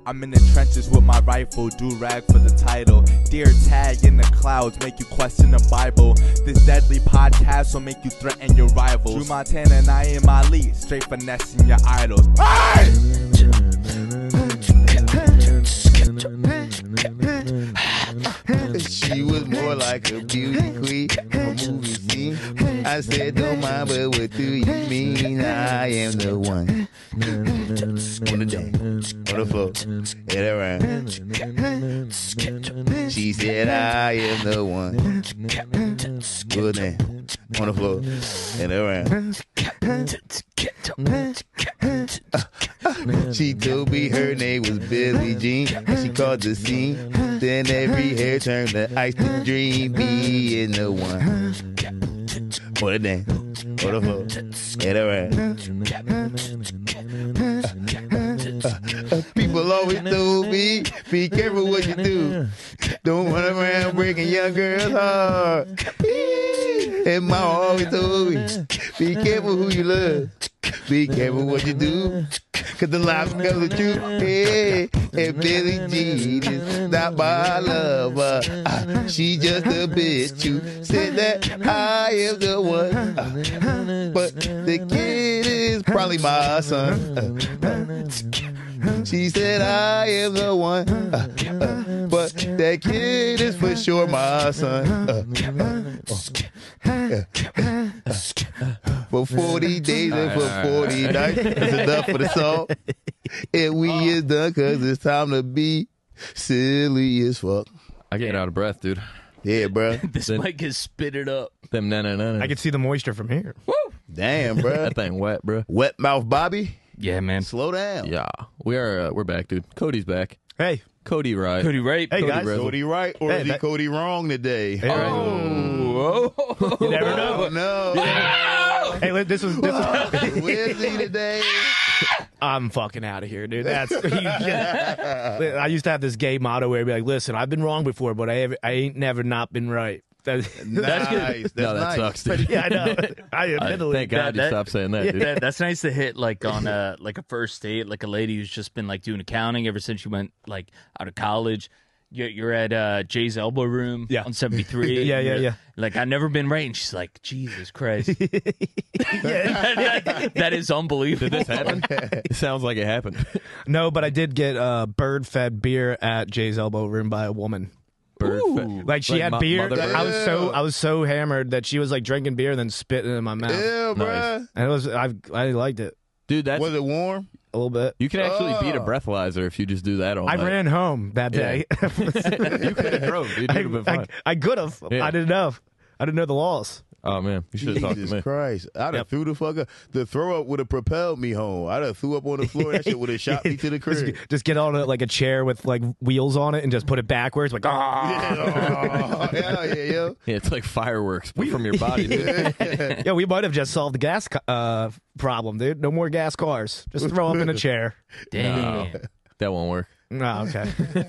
I'm in the trenches with my rifle, do-rag for the title. Dear tag in the clouds, make you question the Bible. This deadly podcast will make you threaten your rivals. Drew Montana and I am my lead, straight finessing your idols. Hey! She was more like a beauty queen, a movie scene. I said, don't mind, but what do you mean? I am the one. On the dance, on the floor, and around. She said, I am the one. Good name, on the floor, and around. She told me her name was Billie Jean, and she called the scene. Then every hair turned to ice to dream. Me in the one. On the dance, on the floor, and around. People always told me, be careful what you do. Don't run around breaking young girls' heart. And mama always told me, be careful who you love. Be careful what you do. Cause the lies tell the truth. Hey, and Billie Jean is not my lover. She just a bitch. You said that I am the one. But the kid is probably my son. She said I am the one. But that kid is for sure my son. For 40 days and for 40 nights. That's enough for the song. And we is done cause it's time to be silly as fuck. I get out of breath, dude. Yeah, bro. This mic is spit it up. Them na-na-na-na. I can see the moisture from here. Woo! Damn, bro. That thing wet, bro. Wet mouth Bobby. Yeah, man. Slow down. Yeah, we're back, dude. Cody's back. Hey. Cody Wright. Cody Wright. Hey, Cody guys. Rizzle. Cody right or is he Cody wrong today? Hey, right. Oh. You never know. Oh, no. Hey, this was Where's he today? I'm fucking out of here, dude. That's I used to have this gay motto where I'd be like, listen, I've been wrong before, but I ain't never not been right. That's Nice. good. That's No, that nice. sucks, dude. Yeah, I know. I admittedly. Thank God you stopped saying that, dude. That's nice to hit like on a first date, like a lady who's just been like doing accounting ever since she went like out of college. You're at Jay's Elbow Room on 73. Yeah. Like, I've never been right. And she's like, Jesus Christ. That is unbelievable. Did this happen? It sounds like it happened. No, but I did get bird-fed beer at Jay's Elbow Room by a woman. Like she had beer. I was so hammered that she was like drinking beer and then spitting it in my mouth. Yeah, bro. Nice. And I liked it Dude, that's... Was it warm? a little bit. You can actually beat a breathalyzer if you just do that all I night. ran home that day. You could have drove, dude. You'd have been fine. I could have. Yeah. I didn't know. I didn't know the laws. Oh, man. You should have talked to Jesus me. Christ. I'd have threw the fuck up. The throw up would have propelled me home. I'd have threw up on the floor. That shit would have shot me to the crib. Just get on like a chair with like wheels on it and just put it backwards. Like, Yeah, yeah. Yeah, it's like fireworks but from your body, dude. yeah, we might have just solved the gas problem, dude. No more gas cars. Just throw up in a chair. Damn. That won't work. Oh, okay.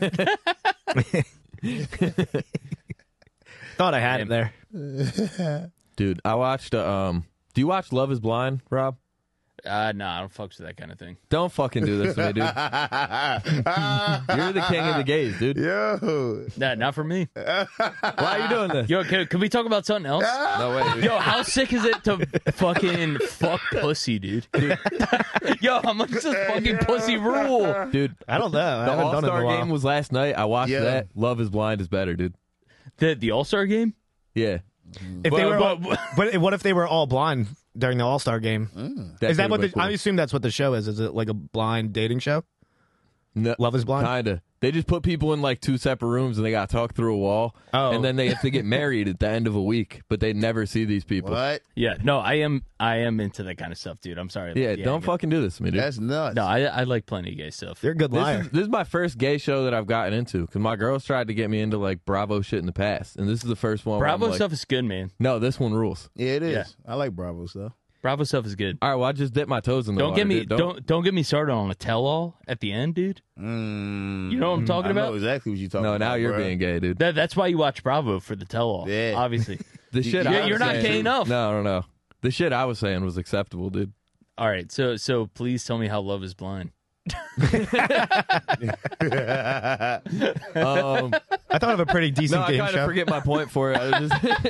Thought I had it there. Dude, I watched, do you watch Love is Blind, Rob? Nah, I don't fuck with that kind of thing. Don't fucking do this to me, dude. You're the king of the gays, dude. Yo. Nah, not for me. Why are you doing this? Yo, can we talk about something else? No way, dude. Yo, how sick is it to fucking fuck pussy, dude? Yo, how much does fucking pussy rule? Dude, I don't know. I the haven't done it in All-Star a while. game was last night. I watched that. Love is Blind is better, dude. The All-Star game? Yeah. If they were, but what if they were all blind during the All-Star game? Is that what I assume that's what the show is? Is it like a blind dating show? No, Love is Blind? Kinda. They just put people in like two separate rooms and they got to talk through a wall. Oh. And then they have to get married at the end of a week, but they never see these people. What? Yeah, no, I am into that kind of stuff, dude. I'm sorry. Yeah, don't fucking do this to me, dude. That's nuts. No, I like plenty of gay stuff. You're a good liar. This is my first gay show that I've gotten into because my girls tried to get me into like Bravo shit in the past, and this is the first one. Bravo where I'm like, stuff is good, man. No, this one rules. Yeah, it is. Yeah. I like Bravo stuff. Bravo stuff is good. All right, well, I just dipped my toes in the Don't water, get me dude. don't get me started on a tell-all at the end, dude. You know what I'm talking I know about? exactly what you're talking No, about. now you're bro. being gay, dude. That's why you watch Bravo, for the tell-all. Yeah. Obviously. The shit. Yeah, I was you're not saying- gay enough. No. The shit I was saying was acceptable, dude. All right, so please tell me how Love is Blind. I thought of a pretty decent No, I game kind show. of forget my point for it. I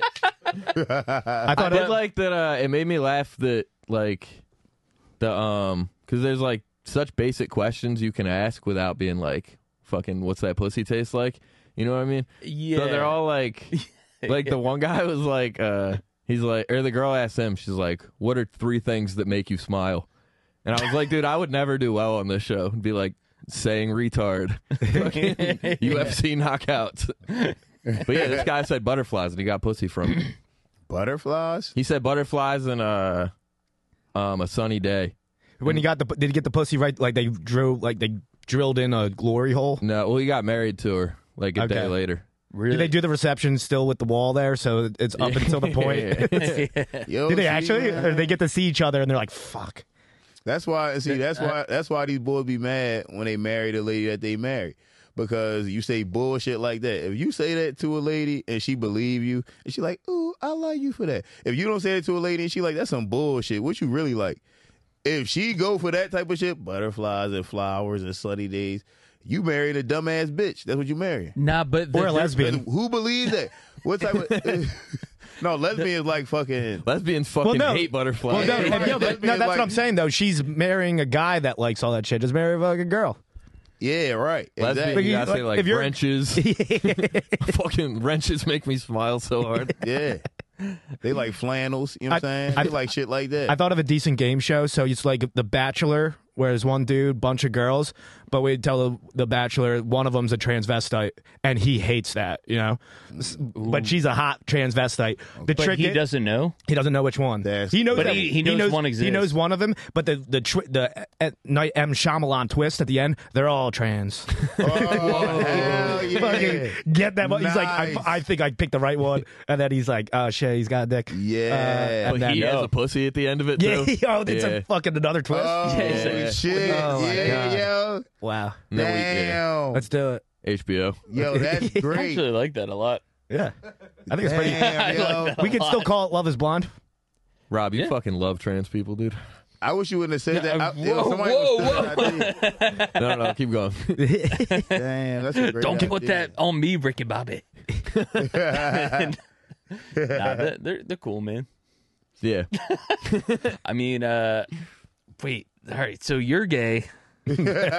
I did like that. It made me laugh that like the because there's like such basic questions you can ask without being like fucking what's that pussy taste like? You know what I mean? Yeah. So they're all like the one guy was like he's like, or the girl asked him, she's like, what are 3 things that make you smile? And I was like, dude, I would never do well on this show. It'd be like saying retard, fucking UFC knockouts. But yeah, this guy said butterflies and he got pussy from it. Butterflies? He said butterflies and a sunny day. When he got did he get the pussy right? Like they drilled in a glory hole. No, well, he got married to her like a day Okay. later. Really? Did they do the reception still with the wall there? So it's up until the point. Yo, Did they see, actually? man. Or they get to see each other and they're like, "Fuck." That's why. See, that's why these boys be mad when they marry the lady that they marry, because you say bullshit like that. If you say that to a lady and she believe you, and she like, "Ooh, I like you for that." If you don't say it to a lady and she like, "That's some bullshit," what you really like? If she go for that type of shit, butterflies and flowers and sunny days, you married a dumbass bitch. That's what you marry. Nah, but Or a lesbian. Who believes that? What type of? No, lesbian is like fucking. Lesbians fucking no. hate butterflies. Well, no, Yeah, no, right. that's what I'm saying though. She's marrying a guy that likes all that shit. Just marry a fucking girl. Yeah, right. Lesbian, Exactly. you gotta say like if you're- wrenches. Fucking wrenches make me smile so hard. Yeah. They like flannels, you know what I'm saying? They like shit like that. I thought of a decent game show. So it's like The Bachelor, where there's one dude, bunch of girls, but we tell the Bachelor one of them's a transvestite, and he hates that, you know. But she's a hot transvestite. The but trick he is, doesn't know. he doesn't know which one. That's- He knows, But that, he knows one exists. He knows one of them. But the Night M Shyamalan twist at the end, they're all trans. Oh, hell yeah. Fucking get that one. He's like, Nice. I think I picked the right one, and then he's like, oh shit, he's got a dick. Yeah. But he has a pussy at the end of it Yeah, too. oh, it's Yeah. a fucking another twist. Oh, Yeah. shit. Oh, my yeah, God. yo. Wow. No, Damn. Let's do it. HBO. Yo, that's I great. actually like that a lot. Yeah. I think it's pretty. Damn, yo. We can still call it Love is Blonde. Rob, you Yeah. fucking love trans people, dude. I wish you wouldn't have said that. Whoa, Somebody whoa, was that idea. No, keep going. Damn, that's a great Don't idea. put that on me, Ricky Bobby. Nah, they're cool, man. Yeah. I mean, wait. All right, so you're gay. He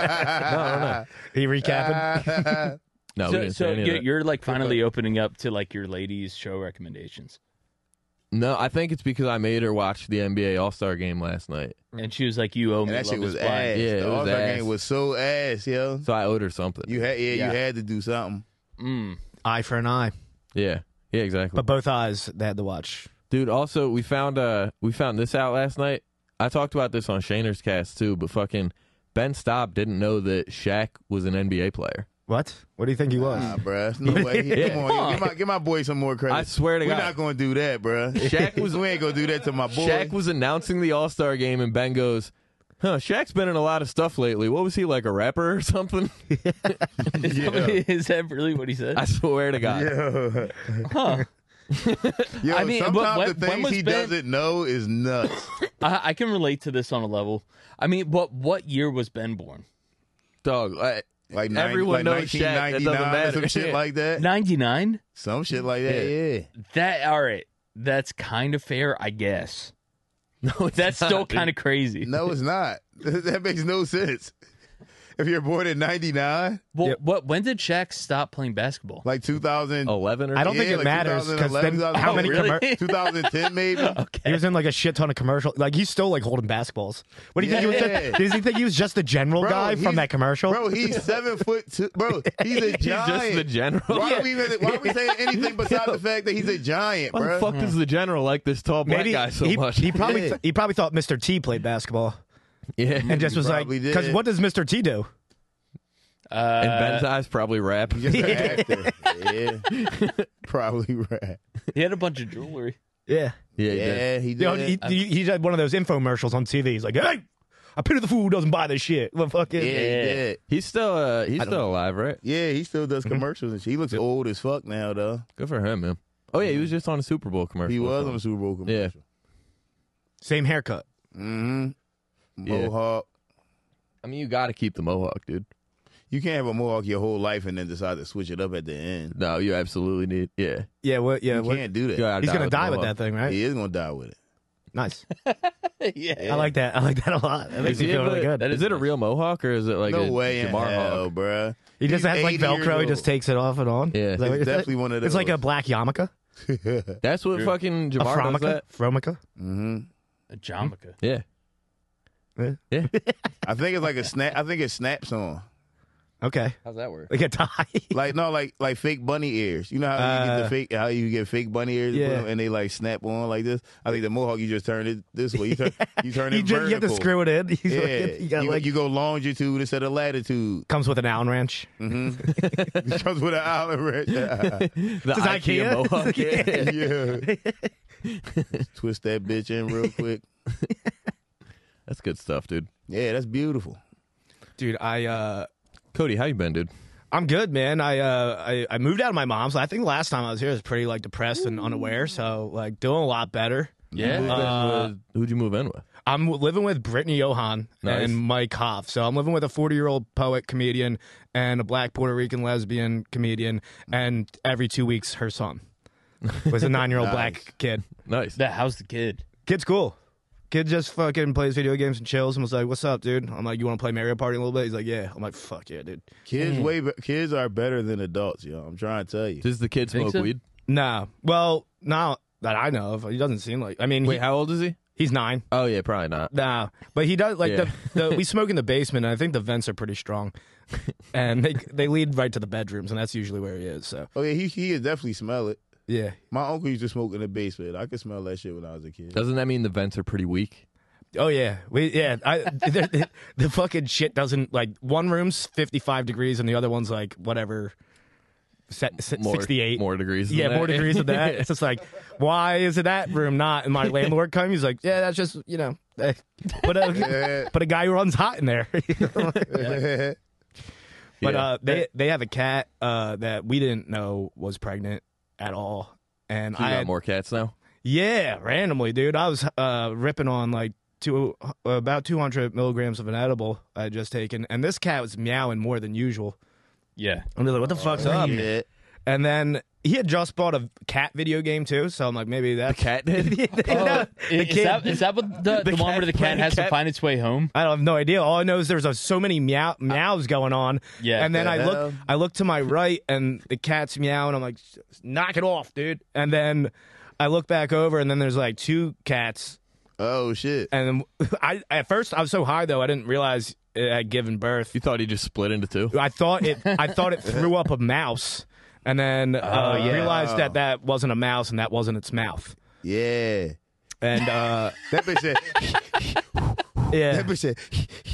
recapping. No, we So, didn't say any of that. you're like finally opening up to like your ladies' show recommendations. No, I think it's because I made her watch the NBA All-Star game last night. And she was like, "You owe me." And that shit Love was is ass. Blind. Yeah, it the was All-Star ass. game was so ass, yo. So I owed her something. You had, Yeah. you had to do something. Eye for an eye. Yeah. Yeah, exactly. But both eyes they had to watch. Dude, also we found this out last night. I talked about this on Shaner's cast too, but fucking Ben Staub didn't know that Shaq was an NBA player. What? What do you think he was? Nah, bruh. No way. Come on, give my boy some more credit. I swear to We're God. not going to do that, bruh. Shaq was we ain't going to do that to my boy. Shaq was announcing the All-Star game and Ben goes, "Huh, Shaq's been in a lot of stuff lately. What was he, like a rapper or something?" Is that really what he said? I swear to God. Yo, Huh. yo I mean, sometimes when- the when things was he Ben- doesn't know is nuts. I can relate to this on a level. I mean, what year was Ben born? Dog, Like everyone knows Shaq. That 1999 doesn't or matter. some shit like that. 99. Some shit like that, yeah. That all right. That's kind of fair, I guess. No, it's That's not, still dude. kind of crazy. No, it's not. That makes no sense. If you're born in 99, Well, Yep. when did Shaq stop playing basketball? like 2000, 11 or I don't Yeah, think it like matters because then 2011, how many? 2012. 2010 maybe. He was in like a shit ton of commercial. Like he's still like holding basketballs. What do you think he was? Yeah. Does he think he was just the general Bro, guy from he's- that commercial? Bro, he's 7'2". Bro, he's a He's giant. just the general. Why are we saying anything besides the fact that he's a giant, Why bro? the fuck does the general like this tall black Maybe guy so he, much? he probably Yeah. he probably thought Mr. T played basketball yeah. and just was like, probably did. because what does Mr. T do? In Ben's eyes, probably rap. Just an actor. Yeah. Probably right. He had a bunch of jewelry. Yeah, Yeah, he did. Yeah, he you know, did. he had one of those infomercials on TV. He's like, hey, I pity the fool who doesn't buy this shit. Well, fucking Yeah, he did. He's still alive, right? Yeah, he still does commercials and shit. He looks old as fuck now, though. Good for him, man. Oh yeah, he was just on a Super Bowl commercial. He or was something. on a Super Bowl commercial. same haircut. Mm-hmm. Yeah. Mohawk. I mean, you got to keep the mohawk, dude. You can't have a mohawk your whole life and then decide to switch it up at the end. No, you absolutely need. Yeah, Yeah, what? Yeah, You what? can't do that. You gotta He's gonna with die the with that mohawk. thing, right? He is gonna die with it. Nice. Yeah. I like that. I like that a lot. That makes Is me he feel able really to- good. Is it a real mohawk or is it like No a way in Jamar hell, hawk? bruh. He just He's has like 80 years Velcro. He old. just takes it off and on. Yeah. Is that what It's you're saying? definitely one of It's like a those. black yarmulke. That's what fucking A Jamar does that. Fromica. Mm-hmm. A Jamaica. Yeah. Yeah. Yeah. I think it's like a snap. I think it snaps on. Okay. How's that work? Like a tie. Like fake bunny ears. You know how you get fake bunny ears, Yeah. put 'em and they like snap on like this. I think the mohawk you just turn it this way. You turn you it have to vertical. screw it in. Yeah, You got, like, you go longitude instead of latitude. comes with an Allen wrench. It comes with an Allen wrench. The IKEA? mohawk. Yeah. Twist that bitch in real quick. That's good stuff, dude. Yeah, that's beautiful. Dude, Cody, how you been, dude? I'm good, man. I moved out of my mom's. I think the last time I was here I was pretty like depressed and unaware, so like doing a lot better. Yeah. Who'd you move in with? I'm living with Brittany Johan Nice. and Mike Hoff. So I'm living with a 40-year-old poet, comedian, and a black Puerto Rican lesbian comedian, and every 2 weeks her son was a 9-year-old Nice. black kid. Nice. How's the kid? Kid's cool. Kid just fucking plays video games and chills and was like, "What's up, dude?" I'm like, "You want to play Mario Party a little bit?" He's like, "Yeah." I'm like, "Fuck yeah, dude." Kids are better than adults, yo. I'm trying to tell you. Does the kid Think smoke so? weed? No, well, not that I know of. He doesn't seem like. I mean, Wait, how old is he? he's 9. Oh yeah, probably not. No, but he does like Yeah. we smoke in the basement, and I think the vents are pretty strong, and they lead right to the bedrooms, and that's usually where he is. So Oh yeah, he can definitely smell it. yeah, My uncle used to smoke in the basement. I could smell that shit when I was a kid. Doesn't that mean the vents are pretty weak? oh yeah, the fucking shit doesn't like one room's 55 degrees, and the other one's like whatever, 68. More degrees. Than Yeah, that. more degrees than that. It's just like, why is it that room not? And my landlord comes, he's like, yeah, that's just, put a guy who runs hot in there. But Yeah. they have a cat that we didn't know was pregnant at all. And So you I got had, more cats now. yeah, randomly, dude. I was ripping on like about 200 milligrams of an edible I had just taken, and this cat was meowing more than usual. Yeah. I'm like, what the fuck's up? Yeah. And then he had just bought a cat video game too, so I'm like, maybe that's Cat did. No, the kid. Is that what the one where the cat playing has to cat- find its way home? I have no idea. All I know is there's so many meows going on. Yeah. And then The I look to my right and the cat's meowing. I'm like, knock it off, dude. And then I look back over and then there's like 2 cats. Oh shit. And at first I was so high though I didn't realize it had given birth. You thought he just split into 2? I thought it threw up a mouse, and then realized that wasn't a mouse and that wasn't its mouth. Yeah. And That bitch said. yeah, That bitch said.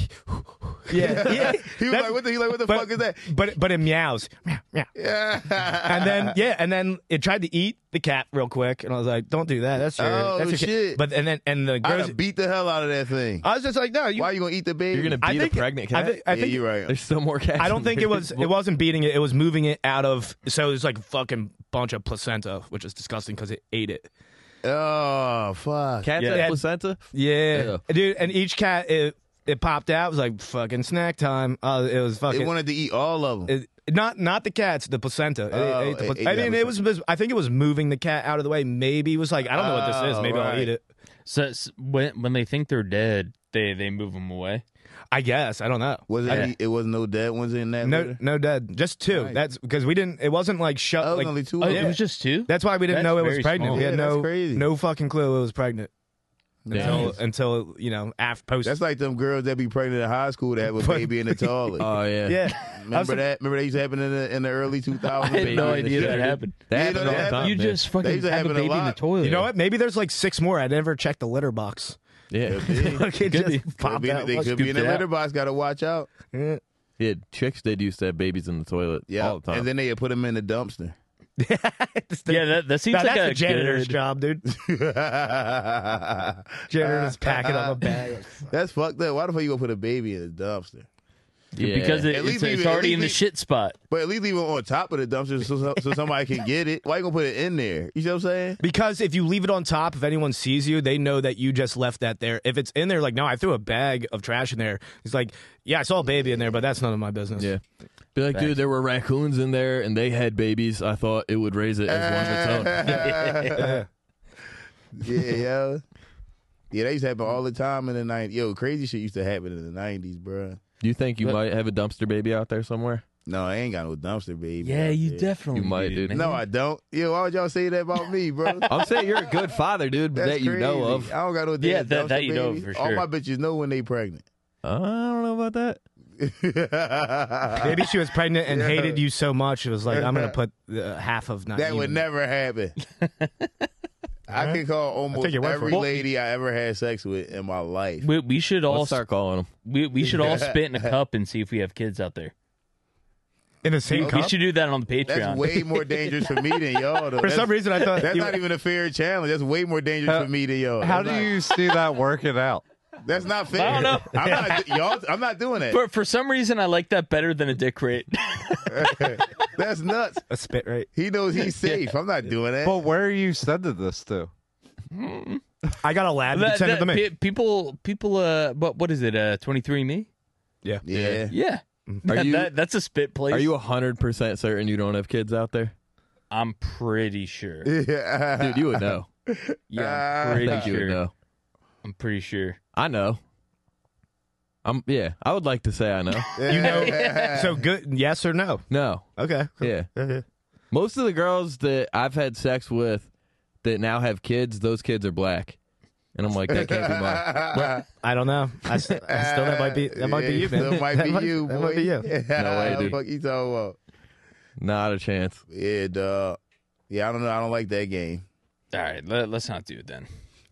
yeah. He was like, what the fuck is that? But it meows, meow, meow. Yeah. And then it tried to eat the cat real quick, and I was like, "Don't do that. That's your Oh, that's your shit. kid." But and the I'd girls, have beat the hell out of that thing. I was just like, "No, Why you gonna eat the baby? You're gonna I beat think a pregnant cat. I Yeah, think you're right. There's still more cats. I don't think it wasn't beating it. It was moving it out of. So it was like a fucking bunch of placenta, which is disgusting because it ate it. Oh fuck. Cats Yeah. have placenta. Yeah, dude. And each cat it popped out. It was like fucking snack time. It was fucking. It wanted to eat all of them. Not the cats, the placenta. Oh, It ate the it ate I that mean, it was. I think it was moving the cat out of the way. Maybe it was like, I don't know what this is. Maybe I'll right. eat it. So when they think they're dead, they move them away. I guess I don't know. Was it? It was no dead ones in that. litter? No dead. Just 2. Right. That's because we didn't. It wasn't like shut. Oh, like, only 2. Oh, of it them? was just 2. that's why we didn't That's know it was very pregnant. small. We had Yeah, that's crazy. no fucking clue it was pregnant Yeah. until after post. That's like them girls that be pregnant in high school that have a baby in the toilet. Oh yeah. yeah. Remember that? Remember that used to happen in the early 2000s? I had no idea that happened. That You happened know all the that time. You man. just They fucking used to have a happen a baby in the lot. toilet. You know what? Maybe there's like 6 more. I never checked the litter box. Yeah. Like, it Could be. just popped out. They could be in the Scooped it litter out. box. Got to watch out. Yeah. Yeah. Chicks did used to have babies in the toilet Yeah, all the time. and then they put them in the dumpster. Yeah, that seems like That's a the janitor's good- job, dude. Janitor just packing up a bag. That's fucked up. Why the fuck you gonna put a baby in a dumpster? Yeah. Because At least leave it's it- at already least in the leave- shit spot. But at least leave it on top of the dumpster so somebody can get it. Why you gonna put it in there? You see what I'm saying? Because if you leave it on top, if anyone sees you, they know that you just left that there. If it's in there, like, no, I threw a bag of trash in there. It's like, yeah, I saw a baby in there, but that's none of my business. Yeah. Be like, dude, there were raccoons in there and they had babies. I thought it would raise it as one of its own. Yeah, yo. Yeah, that used to happen all the time in the 90s. Yo, crazy shit used to happen in the 90s, bro. Do you think you might have a dumpster baby out there somewhere? No, I ain't got no dumpster, baby. Yeah, out you there. definitely You might, do, dude. man. No, I don't. Yo, why would y'all say that about me, bro? I'm saying you're a good father, dude, That's that you know crazy. of. I don't got no Yeah, damn that dumpster, you know baby. for All sure. my bitches know when they pregnant. I don't know about that. Maybe she was pregnant and Yeah. hated you so much, it was like, I'm going to put half of not That would even. never happen. I can call almost take your word for every it. lady I ever had sex with in my life. We should all Let's start calling them. we should all spit in a cup and see if we have kids out there. In the same We cup? should do that on the Patreon. That's way more dangerous for me than y'all. Though. For some reason, I thought That's you not even a fair challenge. That's way more dangerous for me than y'all. How That's do not- you see that working out? That's not fair. I don't know. I'm not doing that. For some reason, I like that better than a dick rate. That's nuts. a spit rate. He knows he's safe. I'm not doing that. But where are you sending this to? I got a lab. You can send it to me. People, what is it? 23andMe? Yeah. Yeah. Yeah. Are you- that's a spit place. Are you 100% certain you don't have kids out there? I'm pretty sure. Yeah. Dude, you would know. Yeah, I I'm pretty think you would sure. know. I'm pretty sure. I know. I would like to say I know. You know, so good, yes or no? No. Okay. Yeah. Most of the girls that I've had sex with that now have kids, those kids are black. And I'm like, that can't be mine. I don't know. I still that might be you, man. Still might That be you, boy. That might be you. No way, dude. Fuck you talking about? Not a chance. Yeah, dog. Yeah, I don't know. I don't like that game. All right, let's not do it then.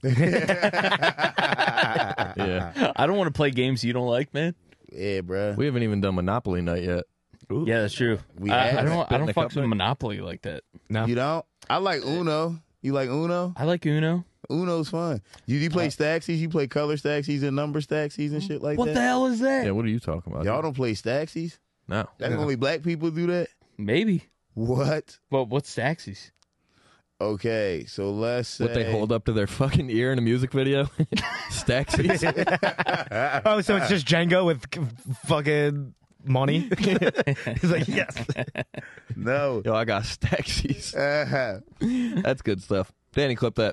Yeah. I don't want to play games you don't like, man. Yeah, bruh. We haven't even done Monopoly night yet. Yeah, that's true. We I have. don't Spit in the fuck cup, with mate. Monopoly like that. No. You don't? I like Uno. You like Uno? I like Uno. Uno's fun. You play Staxies? You play color Staxies and number Staxies and shit like What that? the hell is that? Yeah, what are you talking about? Y'all don't play Staxies? No. That's only black people do that? Maybe. What? Well, what's Staxies? Okay, so let's say... What they hold up to their fucking ear in a music video? Staxies. Oh, so it's just Django with fucking money? He's like, yes. No. Yo, I got Staxies. That's good stuff. Danny, clip that.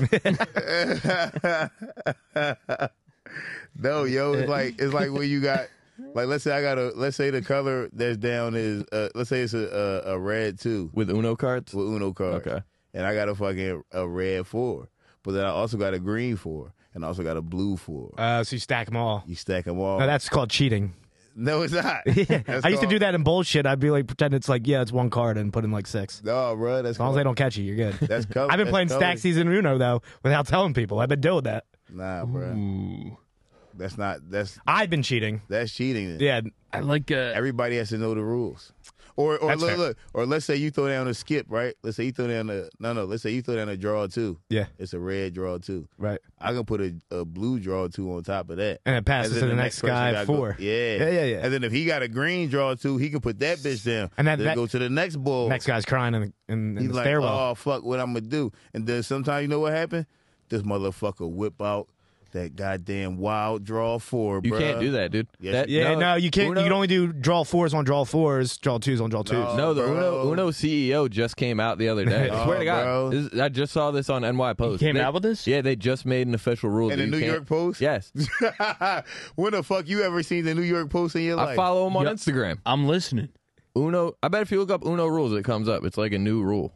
No, yo, it's like when you got... Like, let's say the color that's down is, let's say it's a red 2 With Uno cards? with Uno cards. Okay. And I got a red 4. But then I also got a green 4. And I also got a blue 4. So you stack them all. You stack them all. No, that's called cheating. No, it's not. I used to do that in bullshit. I'd be like, pretend it's like, yeah, it's one card and put in like 6. No, bro. That's As long as they don't catch you, you're good. That's color. I've been that's playing color. stack season Uno, though, without telling people. I've been doing that. Nah, bro. Ooh. That's not. I've been cheating. That's cheating. Then. Yeah. I like Everybody has to know the rules. Or That's fair. look. Or let's say you throw down a skip, right? Let's say you throw down Let's say you throw down a draw 2. Yeah. It's a red draw 2. Right. I can put a blue draw 2 on top of that. And it passes then to the next person guy gotta 4. Go, yeah. Yeah. And then if he got a green draw 2, he can put that bitch down. And then go to the next bull. Next guy's crying in He's the like, stairwell. oh, fuck, what I'm going to do? And then sometimes, you know what happened? This motherfucker whip out that goddamn wild draw 4, You bruh. can't do that, dude. Yes, That- Yeah, no, you can't. Uno- You can only do draw 4s on draw 4s, draw 2s on draw 2s. No. No, the Bro. Uno CEO just came out the other day. I swear to God. bro. I just saw this on NY Post. came They- out with this? Yeah, they just made an official rule. In that the you New can't- York Post? Yes. When the fuck you ever seen the New York Post in your life? I follow them on Yep. Instagram. I'm listening. Uno. I bet if you look up Uno rules, it comes up. It's like a new rule.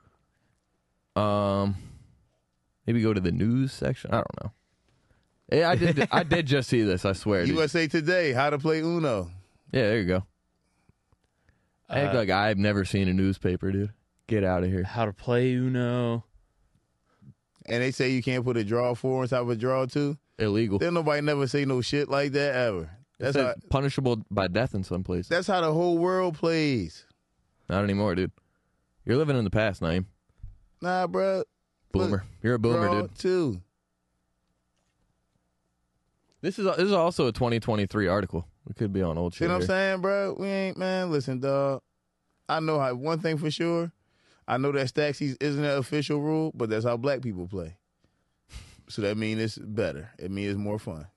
Maybe go to the news section. I don't know. Yeah, I did. I did just see this. I swear. dude. USA Today, how to play Uno. Yeah, there you go. I act like I've never seen a newspaper, dude. Get out of here. How to play Uno. And they say you can't put a draw 4 on top of a draw 2. Illegal. Then nobody never say no shit like that ever. That's That's how, punishable by death in some places. that's how the whole world plays. Not anymore, dude. You're living in the past, Naeem. Nah, bro. Boomer. You're a boomer, draw dude. 2. This is also a 2023 article. We could be on old See shit. what I'm here. saying, bro? We ain't, man. Listen, dog. I know how one thing for sure. I know that Staxies isn't an official rule, but that's how black people play. So that means it's better. It means it's more fun.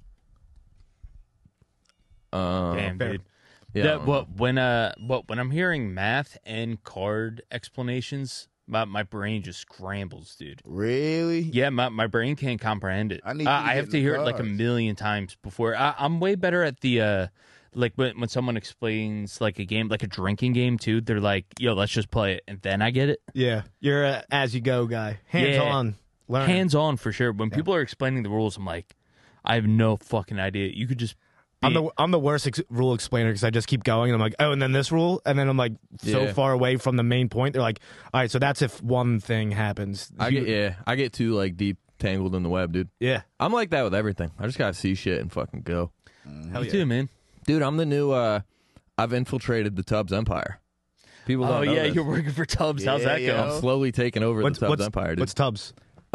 Damn, dude. Yeah. When I'm hearing math and card explanations, my brain just scrambles, dude. Really? Yeah, my brain can't comprehend it. I need you to I get have in to the hear it like a cards. million times before. I'm way better at the like when someone explains like a game, like a drinking game too. They're like, "Yo, let's just play it," and then I get it. Yeah, you're a as you go guy, hands on, learn. Hands on for sure. When people are explaining the rules, I'm like, I have no fucking idea. You could just. I'm the worst rule explainer because I just keep going and I'm like, oh, and then this rule, and then I'm like so Yeah. far away from the main point. They're like, all right, so that's if one thing happens. I get too like deep tangled in the web, dude. Yeah, I'm like that with everything. I just gotta see shit and fucking go. Me too, man. Dude, I'm the new. I've infiltrated the Tubbs empire. People don't Oh know yeah, this. you're working for Tubbs. How's that Yeah, going? I'm slowly taking over the Tubbs empire, dude. What's Tubbs?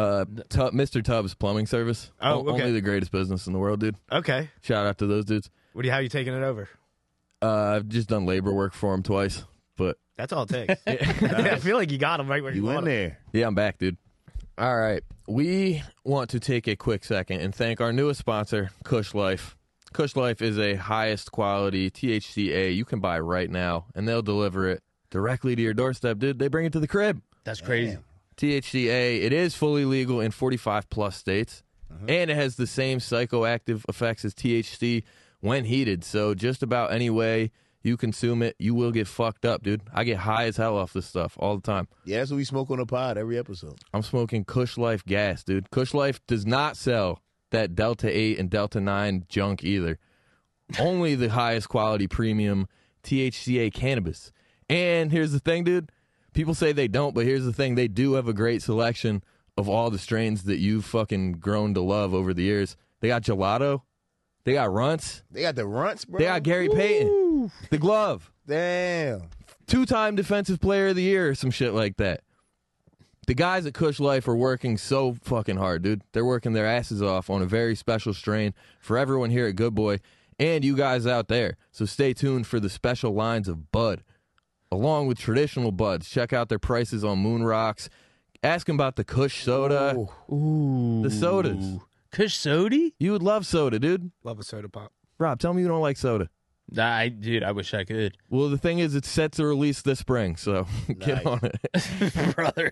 Mr. Tubbs Plumbing Service. Oh, okay. Only the greatest business in the world, dude. Okay, Shout out to those dudes. how are you taking it over? I've just done labor work for them twice, but That's all it takes. I feel like you got him right where you You in want him. there? yeah, I'm back, dude. All right, we want to take a quick second and thank our newest sponsor, Kush Life. Kush Life is a highest quality THCA you can buy right now, and they'll deliver it directly to your doorstep, dude. They bring it to the crib. That's crazy. THCA, it is fully legal in 45 plus states, and it has the same psychoactive effects as THC when heated. So just about any way you consume it, you will get fucked up, dude. I get high as hell off this stuff all the time. Yeah, that's what we smoke on the pod every episode. I'm smoking Kush Life gas, dude. Kush Life does not sell that Delta 8 and Delta 9 junk either. Only the highest quality premium THCA cannabis. And here's the thing, dude. People say they don't, but here's the thing. They do have a great selection of all the strains that you've fucking grown to love over the years. They got gelato. They got runts. They got the runts, bro. They got Gary Payton. The glove. Damn. 2-time defensive player of the year or some shit like that. The guys at Kush Life are working so fucking hard, dude. They're working their asses off on a very special strain for everyone here at Good Boy and you guys out there. So stay tuned for the special lines of bud, along with traditional buds. Check out their prices on Moon Rocks. Ask them about the Kush soda. Ooh. The sodas. Kush Sody? You would love soda, dude. Love a soda pop. Rob, tell me you don't like soda. Dude, I wish I could. Well, the thing is, it's set to release this spring, so get on it. Brother.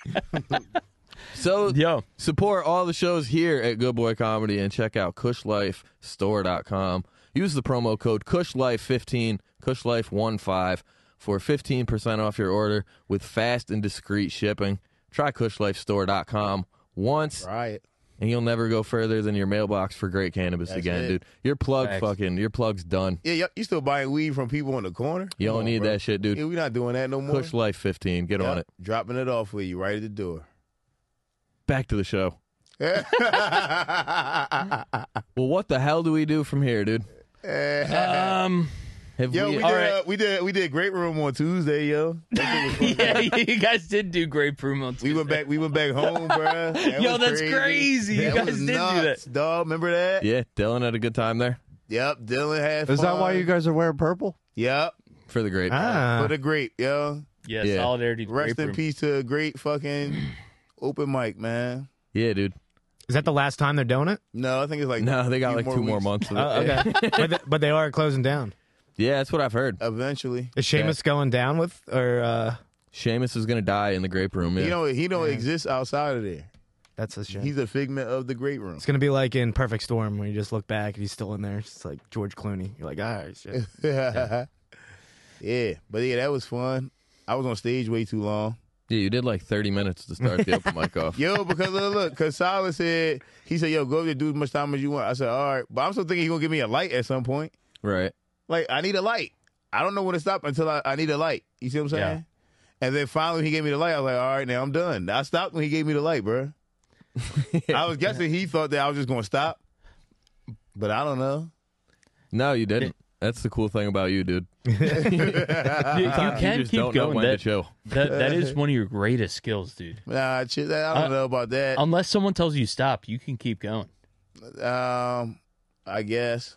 So, Yo. support all the shows here at Good Boy Comedy and check out KushLifeStore.com. Use the promo code KushLife15, KushLife15 for 15% off your order with fast and discreet shipping. Try KushLifeStore.com once, Right. and you'll never go further than your mailbox for great cannabis That's again, it. dude. Your Facts. plug's done. Yeah, you still buying weed from people on the corner? You Come don't on, need bro. that shit, dude. Yeah, we not doing that no more. KushLife15, get on Yep, it. Dropping it off for you right at the door. Back to the show. Well, what the hell do we do from here, dude? Have Yo, we, we did Great Room on Tuesday, yo. That shit was fun. Yeah, you guys did do great promo. We went back home, bro. Yo, that's crazy. You guys did do that. Dog, remember that? Yeah, Dylan had a good time there Yep, Dylan had fun. Is that why you guys are wearing purple? Yep, for the great. for the great, yo. Yeah, Yeah. solidarity. Rest grape in room. peace to a great fucking open mic, man. Yeah, dude. Is that the last time they're doing it? No, I think it's like No, they got few like 2 more weeks. months of it. Okay, but they are closing down. Yeah, that's what I've heard. Eventually, Is Seamus going down with or? Seamus is gonna die in the grape room. Yeah. he don't exist outside of there. That's a shame. He's a figment of the great room. It's gonna be like in Perfect Storm when you just look back and he's still in there. It's like George Clooney. You're like, all right, shit. Yeah, but yeah, that was fun. I was on stage way too long. Yeah, you did like 30 minutes to start the open mic off. Yo, because look, because Silas said, he said, yo, go up there, do as much time as you want. I said, all right. But I'm still thinking he's going to give me a light at some point. Right. Like, I need a light. I don't know when to stop until I need a light. You see what I'm saying? Yeah. And then finally he gave me the light. I was like, all right, now I'm done. I stopped when he gave me the light, bro. I was guessing he thought that I was just going to stop. But I don't know. No, you didn't. That's the cool thing about you, dude. You can just keep don't know going. when to That, chill. that is one of your greatest skills, dude. Nah, shit, I don't know about that. Unless someone tells you stop, you can keep going. I guess.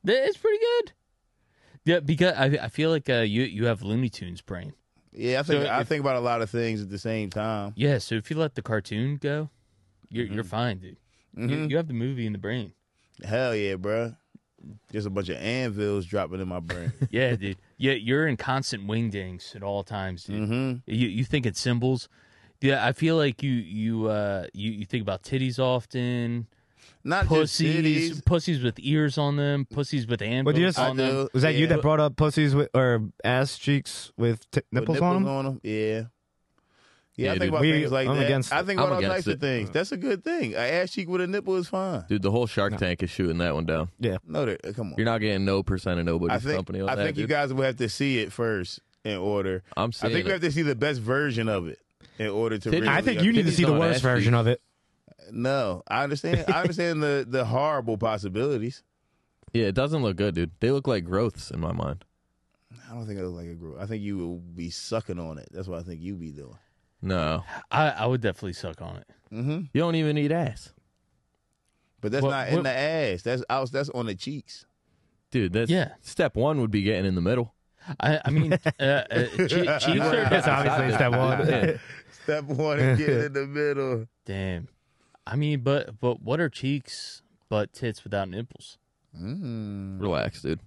It's pretty good. Yeah, because I feel like you have Looney Tunes brain. Yeah, I think about a lot of things at the same time. Yeah, so if you let the cartoon go, you're fine, dude. Mm-hmm. You have the movie in the brain. Hell yeah, bro. Just a bunch of anvils dropping in my brain. Yeah, dude. Yeah, you're in constant wingdings at all times, dude. Mm-hmm. You think it's symbols. Yeah, I feel like you think about titties often. Not just titties. Pussies with ears on them, pussies with anvils on them. Was that you that brought up pussies with or ass cheeks with nipples on them? Yeah. Yeah, I dude. think about things like I'm that. against I think it. about I'm all against nicer it. things. That's a good thing. An ass cheek with a nipple is fine. Dude, the whole Shark Tank is shooting that one down. No, come on. You're not getting no percent of nobody's company on I that. think you dude. guys will have to see it first in order. I'm I saying think we have to see the best version of it in order to. Titties. Really I think you need to see the on worst ass version cheeks. of it. No, I understand. I understand the horrible possibilities. Yeah, it doesn't look good, dude. They look like growths in my mind. I don't think it looks like a group. I think you will be sucking on it. That's what I think you be doing. No, I would definitely suck on it. Mm-hmm. you don't even need ass, But that's not in the ass. That's That's on the cheeks. dude. That's Yeah. step one would be getting in the middle. I mean, cheeks are That's obviously step one. Yeah. Step one is get in the middle. damn. I mean, but what are cheeks but tits without nipples? Relax, dude.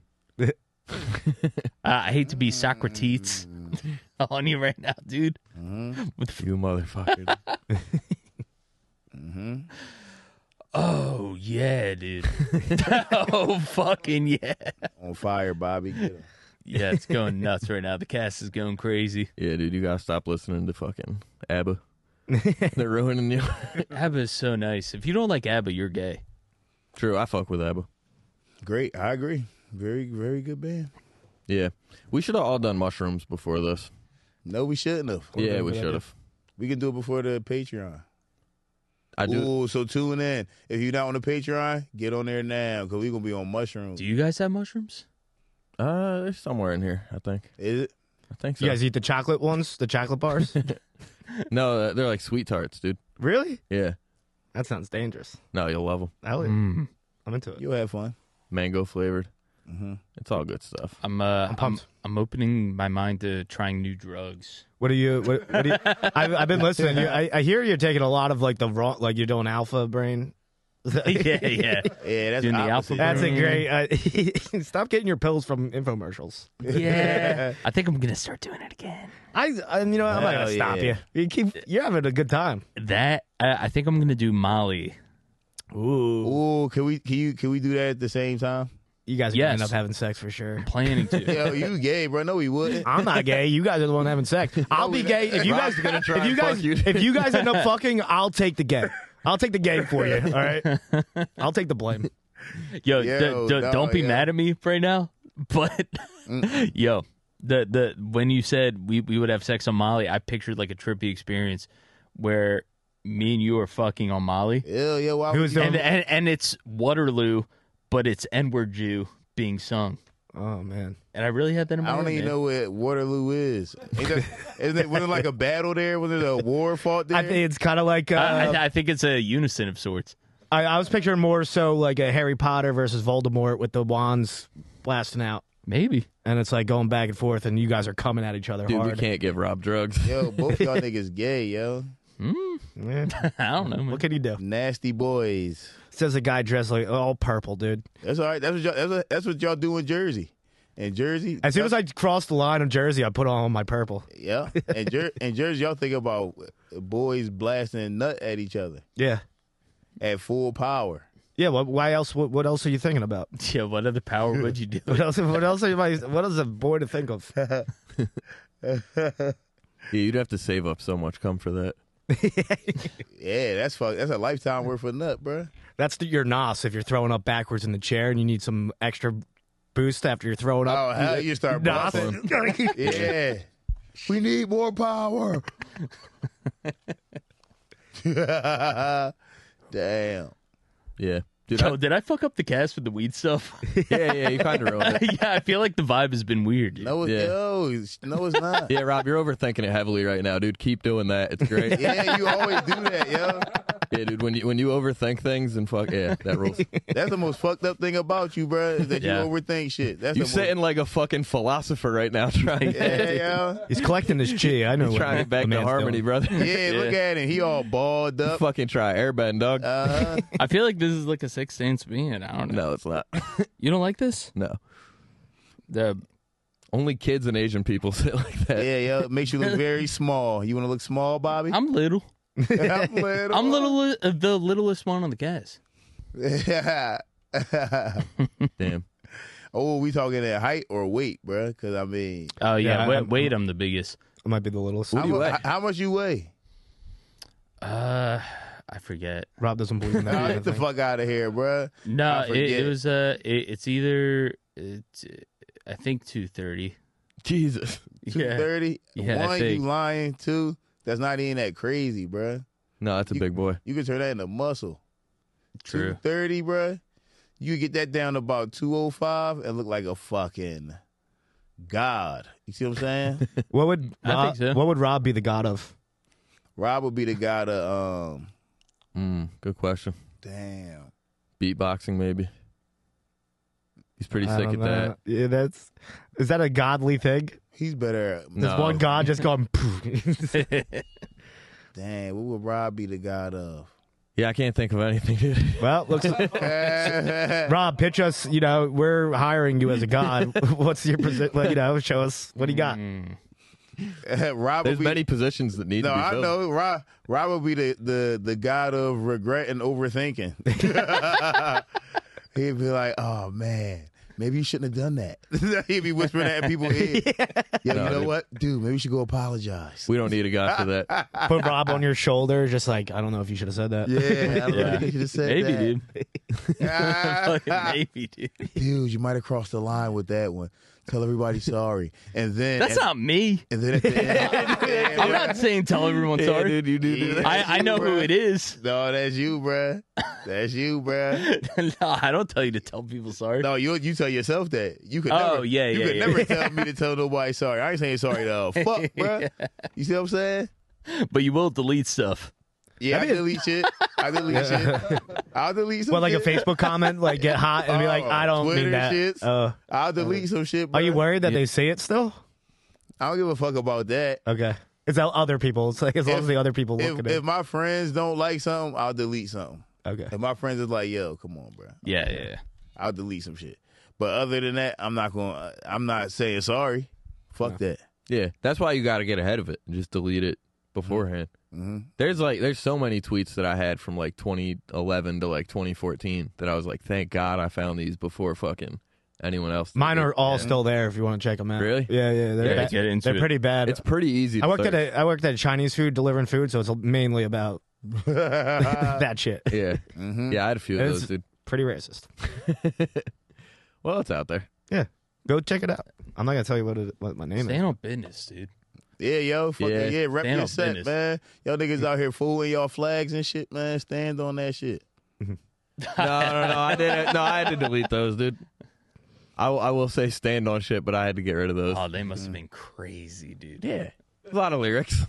I hate to be Socrates on you right now, dude. With You motherfucker. oh yeah, dude. Oh fucking yeah. On fire, Bobby. Get him. Yeah, it's going nuts right now. The cast is going crazy. Yeah, dude, you gotta stop listening to fucking ABBA. They're ruining you. ABBA is so nice. If you don't like ABBA, you're gay. True, I fuck with ABBA. Great. I agree. Very, very good band. Yeah, we should have all done mushrooms before this. No, we shouldn't have. Yeah, we should have. We can do it before the Patreon. I do. Ooh, so tune in. If you're not on the Patreon, get on there now because we're going to be on mushrooms. Do you guys have mushrooms? There's somewhere in here. I think. Is it? I think so. You guys eat the chocolate ones, the chocolate bars? No, they're like sweet tarts, dude. Really? Yeah. That sounds dangerous. No, you'll love them. Hell yeah. I'm into it. You'll have fun. Mango flavored. It's all good stuff. I'm pumped. I'm opening my mind to trying new drugs. What do you? What do you I've been listening. I hear you're taking a lot of like the wrong, like you're doing alpha brain. Yeah. Yeah, that's Doing the opposite. alpha That's a great. Stop getting your pills from infomercials. Yeah. I think I'm gonna start doing it again. I'm not gonna Hell stop yeah. you. You're having a good time. That I think I'm gonna do Molly. Ooh, can we do that at the same time? You guys are Yes. gonna end up having sex for sure. Planning to. Yo, you gay, bro? No, we wouldn't. I'm not gay. You guys are the one having sex. I'll be gay if you guys. Rob's gonna try If you and guys. fuck you. If you guys end up fucking, I'll take the gay. I'll take the gay for you. All right. I'll take the blame. Yo, Yo, don't be yeah. mad at me right now. But yo, the when you said we would have sex on Molly, I pictured like a trippy experience where me and you are fucking on Molly, Hell yeah, why Who's would you- the- and it's Waterloo, but it's N-word Jew being sung, Oh man. and I really had that in my I don't head, even man. know what Waterloo is. Wasn't it like a battle there? Was it a war fought there? I think it's kind of like. I think it's a unison of sorts. I was picturing more so like a Harry Potter versus Voldemort with the wands blasting out, Maybe. and it's like going back and forth, and you guys are coming at each other Dude, hard. we can't give Rob drugs. Yo, both y'all niggas gay, yo. Yeah. I don't know, man. What can you do? Nasty boys. Says a guy dressed like all purple, dude. That's all right. That's what y'all do in Jersey. In Jersey, As soon as I crossed the line of Jersey, I put on my purple. yeah, in Jersey, y'all think about boys blasting nut at each other Yeah. at full power. Yeah. Why else? What else are you thinking about? Yeah, what other power would you do? What else? What else are you? What is a boy to think of? Yeah, you'd have to save up so much cum for that. Yeah, that's a lifetime worth of nut, bro. That's your nos if you're throwing up backwards in the chair and you need some extra boost after you're throwing Oh up. hell, you start Nos. busting. Yeah, we need more power. Damn. Yeah. Dude, Yo, did I fuck up the cast with the weed stuff? yeah, you kind of ruined it. Yeah, I feel like the vibe has been weird. Dude. No, Yeah. no, it's not. Yeah, Rob, you're overthinking it heavily right now, dude. Keep doing that. It's great. Yeah, you always do that, yo. Yeah, dude. When you overthink things and fuck, yeah, that rules. That's the most fucked up thing about you, bro, is that Yeah. you overthink shit. That's You the sitting like a fucking philosopher right now, trying Yeah, He's collecting his chi. I know. trying to get back to harmony, brother. yeah. Look at him. He all balled up. Fucking try airbend, dog. I feel like this is like a Sixth Sense being. I don't know. No, it's not. You don't like this? No. The Only kids and Asian people sit like that. Yeah, it makes you look very small. You want to look small, Bobby? I'm little. I'm little. I'm the littlest one on the cast. Damn. Oh, we talking at height or weight, bro? Because I mean, Oh yeah, Yeah, wait, I'm the biggest. I might be the littlest. What do you weigh? how much you weigh? I forget. Rob doesn't believe in that. Nah, either, get the I think. fuck out of here, bro. No, I forget. it was it's either I think 230. Jesus. 230. Yeah, One, big. you lying. Two, that's not even that crazy, bro. No, that's a big boy. You can turn that into muscle. True. 230, bro. You get that down to about 205 and look like a fucking god. You see what I'm saying? What would I Rob, think so. What would Rob be the god of? Rob would be the god of Good question. damn. Beatboxing, maybe. He's pretty I sick don't at know. that. Yeah, is that a godly thing? He's better. Does No. one god just go? Damn, what would Rob be the god of? Yeah, I can't think of anything, dude. Well, looks. Rob, pitch us. You know, we're hiring you as a god. What's your position? You know, show us what do you got. Rob There's would be, many positions that need No, to be I filled. know. Rob would be the god of regret and overthinking. He'd be like, "Oh man, maybe you shouldn't have done that." He'd be whispering that in people's ears. Yo, No, you know dude. what, dude? Maybe you should go apologize. We don't need a guy for that. Put Rob on your shoulder, just like I don't know if you should have said that. Yeah, I don't Yeah. think you should have said Maybe, that. dude. Fucking maybe, dude. Dude, you might have crossed the line with that one. Tell everybody sorry, and then That's not me. And then at the end, I'm not saying tell everyone Yeah, sorry. dude, you do that. I know who it is. No, that's you, bruh. That's you, bruh. No, I don't tell you to tell people sorry. No, you tell yourself that. You could Oh, never, yeah, you yeah, could yeah. never tell me to tell nobody sorry. I ain't saying sorry though. Fuck, bruh. You see what I'm saying? But you will delete stuff. Yeah, I delete shit. I delete shit. I'll delete some What, like a shit. Facebook comment, like get hot and be like, I don't Twitter mean that. shits. I'll delete some shit, Are you bruh. worried that they say it still? I don't give a fuck about that. Okay. It's other people. It's like as long as the other people look at If it. my friends don't like something, I'll delete something. Okay. If my friends is like, yo, come on, bro. Yeah. I'll delete some shit. But other than that, I'm not saying sorry. Fuck that. Yeah, that's why you got to get ahead of it and just delete it beforehand. Mm-hmm. There's so many tweets that I had from like 2011 to like 2014 that I was like, thank God I found these before fucking anyone else. did Mine it. are all still there if you want to check them out. Really? Yeah. They're, Yeah, bad. get into They're it. pretty bad. It's pretty easy. To I worked search. at Chinese food, delivering food, so it's mainly about that shit. Yeah, yeah. I had a few of It's- those, dude. Pretty racist. Well, it's out there. Yeah. Go check it out. I'm not gonna tell you what my name Stand is. on business, dude. Yeah, yo, fucking Yeah. rep Stand your on set, business. man. Y'all niggas out here fooling y'all flags and shit, man. Stand on that shit. No, I didn't. No, I had to delete those, dude. I will say stand on shit, but I had to get rid of those. Oh, they must have been crazy, dude. Yeah, a lot of lyrics,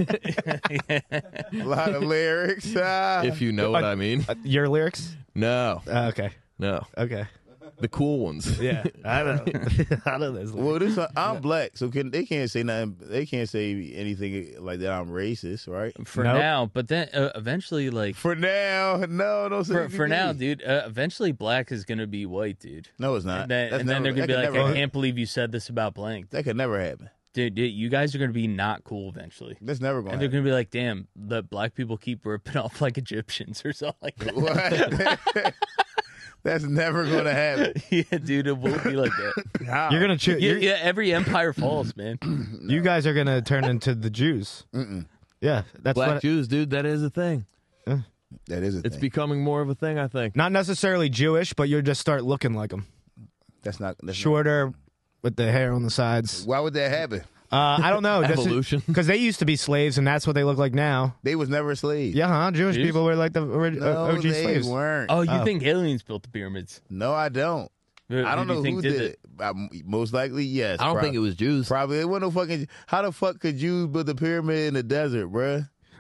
A lot of lyrics. if you know what I mean. Your lyrics? No, Okay. no, Okay. the cool ones. Yeah. I don't know. I don't know. Well, I'm black, so they can't say nothing. They can't say anything like that. I'm racist, right? For Nope. now, but then eventually, like For now, no, don't say for anything. now, dude. Eventually, black is gonna be white, dude. No, it's not. And then, That's and then never- they're gonna be that like, could I never- can't believe you said this about blank, That could never happen. dude. You guys are gonna be not cool eventually. That's never going And to they're happen. gonna be like, damn, the black people keep ripping off like Egyptians or something like that. What? That's never going to happen. Yeah, dude, it will be like that. How? You're gonna choose. Yeah, every empire falls, man. You guys are gonna turn into the Jews. Yeah, that's Black what. Jews, dude. That is a thing. That is a It's thing. becoming more of a thing, I think. Not necessarily Jewish, but you'll just start looking like them. That's not. That's Shorter, with the hair on the sides. Not, why would that happen? I don't know. Evolution. Because they used to be slaves, and that's what they look like now. They was never slaves. Yeah, huh? Jewish Jews? people were like the No, OG they slaves. weren't. Oh, you think aliens built the pyramids? No, I don't. I don't do you know think who did it. Most likely, yes. I don't think it was Jews. Probably. It wasn't no fucking. How the fuck could Jews build a pyramid in the desert, bruh?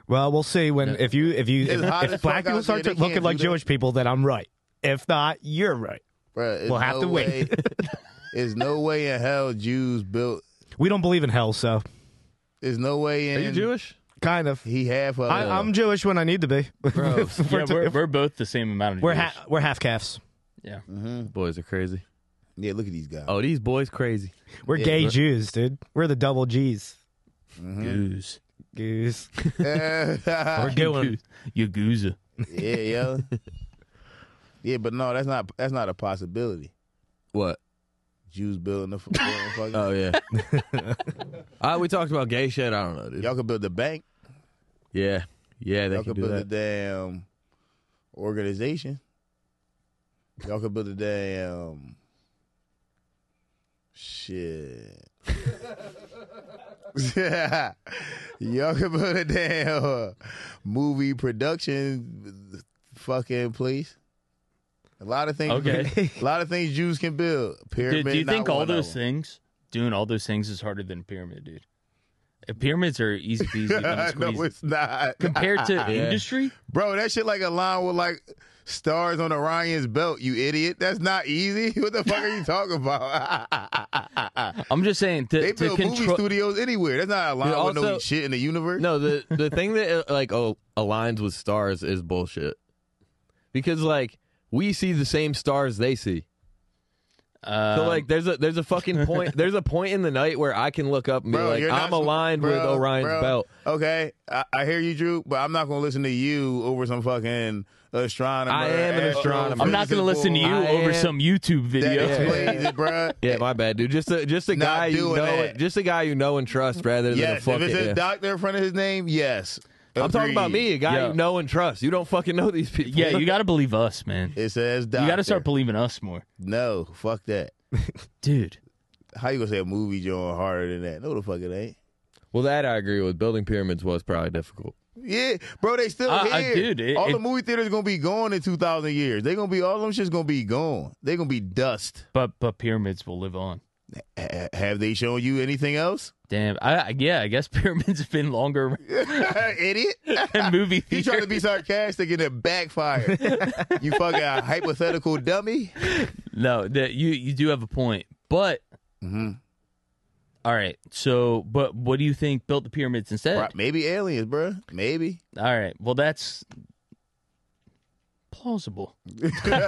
Well, we'll see when if It's hot as if black fuck people out start there, they looking can't like do that. Jewish people, then I'm right. If not, you're right. Bruh, We'll have to wait. There's no way in hell Jews built. We don't believe in hell, so There's no way in. Are you Jewish? kind of. He half of. I'm Jewish when I need to be. Gross. We're both the same amount of We're Jewish. we're half calves. Yeah. Boys are crazy. Yeah, look at these guys. Oh, these boys crazy. We're gay Jews, dude. We're the double G's. Goose. Goose. Yeah, We're going. You goozer. yo. Yeah, but no, that's not a possibility. What? Jews building the fucking. Oh yeah. We talked about gay shit. I don't know, dude. Y'all could build the bank. Yeah, they Y'all can could do build a that. damn organization. Y'all could build a damn shit. Y'all could build a damn movie production fucking place. A lot of things. Okay. A lot of things Jews can build. Pyramid. Do you not think all one of those them. things, doing all those things, is harder than a pyramid, dude? Pyramids are easy peasy. lemon No, squeezy. it's not. Compared to industry, Bro, that shit like a line with like stars on Orion's belt, you idiot. That's not easy. What the fuck are you talking about? I'm just saying They to build movie control. studios anywhere. That's not a line Dude, with no also- shit in the universe. No, the thing that aligns with stars is bullshit. Because like we see the same stars they see. So like there's a fucking point. There's a point in the night where I can look up and be Bro, like, you're I'm not- aligned with bro, Orion's bro. belt. Okay, I hear you, Drew, but I'm not going to listen to you over some fucking astronomer. I am an astronomer. I'm not going to listen to you I over am- some YouTube That video. explains it, bro. Yeah, my bad, dude. Just a Not guy you doing know, that. just a guy you know and trust, rather than a Yes, fucking. if it's a yeah. doctor in front of his name, yes. I'm talking about Agreed. me, a guy Yeah. you know and trust. You don't fucking know these people. Yeah, you got to believe us, man. It says doctor. You got to start believing us more, No, fuck that. dude. How you gonna say a movie joint harder than that? No, the fuck it ain't. Well, that I agree with. Building pyramids was probably difficult. Yeah, bro, they still here. Dude, all the movie theaters gonna be gone in 2,000 years. They gonna be all them shit's gonna be gone. They gonna be dust. But pyramids will live on. Have they shown you anything else? Damn. I guess pyramids have been longer Idiot. than movie He theaters. tried to be sarcastic and it backfired. You fucking hypothetical dummy. No, that you do have a point, but all right. So, but what do you think built the pyramids instead? Right, maybe aliens, bro. Maybe. All right. Well, that's plausible. He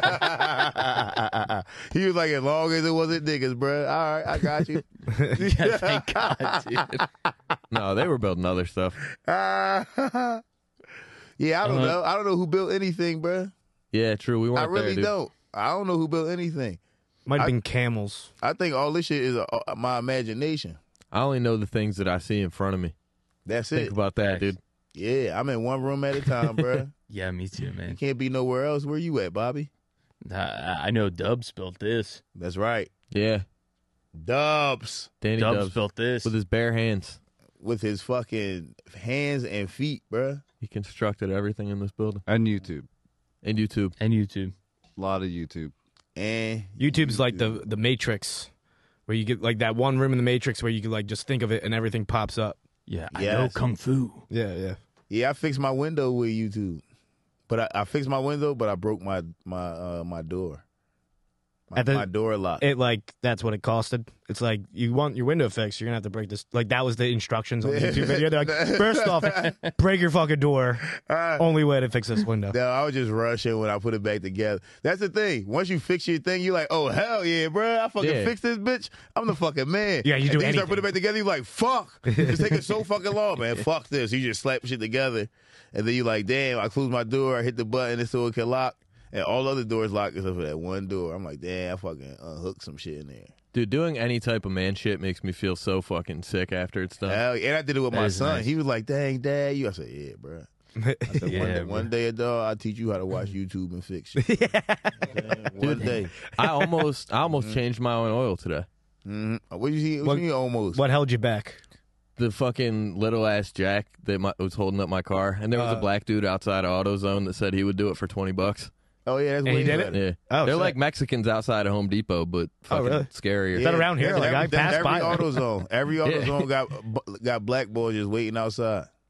was like, as long as it wasn't niggas, bro. All right, I got you. Yeah, thank God, dude. No, they were building other stuff. Yeah, I don't know. I don't know who built anything, bro. Yeah, true. We weren't I really there, dude. don't. I don't know who built anything. Might have been camels. I think all this shit is my imagination. I only know the things that I see in front of me. That's Think it. about that, dude. Yeah, I'm in one room at a time, bro. Yeah, me too, man. Can't be nowhere else. Where you at, Bobby? I know Dubs built this. That's right. Yeah, Dubs Danny Dubs Dubs built this. with his bare hands. with his fucking hands and feet, bro. He constructed everything in this building. And YouTube. And YouTube. And YouTube. A lot of YouTube. And YouTube's like the Matrix, where you get like that one room in the Matrix where you can like just think of it and everything pops up. Yeah, I Yes. know Kung Fu. Yeah. yeah, I fixed my window with YouTube, but I fixed my window, but I broke my door. My door lock. It like that's what it costed. It's like you want your window fixed, you're gonna have to break this. Like that was the instructions on the YouTube video. They're like, first off, break your fucking door. Only way to fix this window. No, I was just rushing when I put it back together. That's the thing. Once you fix your thing, you're like, oh, hell yeah, bro. I fucking Yeah. fixed this bitch. I'm the fucking man. Yeah, you and do then you start anything. putting it back together, you're like, fuck. It's taking so fucking long, man. Fuck this. You just slap shit together. And then you're like, damn, I closed my door. I hit the button so it can lock. And all other doors lock except for that one door. I'm like, damn, I fucking unhooked some shit in there. Dude, doing any type of man shit makes me feel so fucking sick after it's done. Hell, and I did it with That my is son. nice. He was like, dang, Dad. I said, yeah, bro. I said, Yeah, one day, dog, I'll teach you how to watch YouTube and fix shit. One day. I almost changed my own oil today. What you mean almost? What held you back? The fucking little ass jack that was holding up my car, and there was a black dude outside of AutoZone that said he would do it for $20. Oh, yeah, that's And he way did it? better. Yeah, Oh, they're shit. like Mexicans outside of Home Depot, but fucking really? scarier. Is that around here? Like, I passed every by. AutoZone. Every AutoZone got black boys just waiting outside.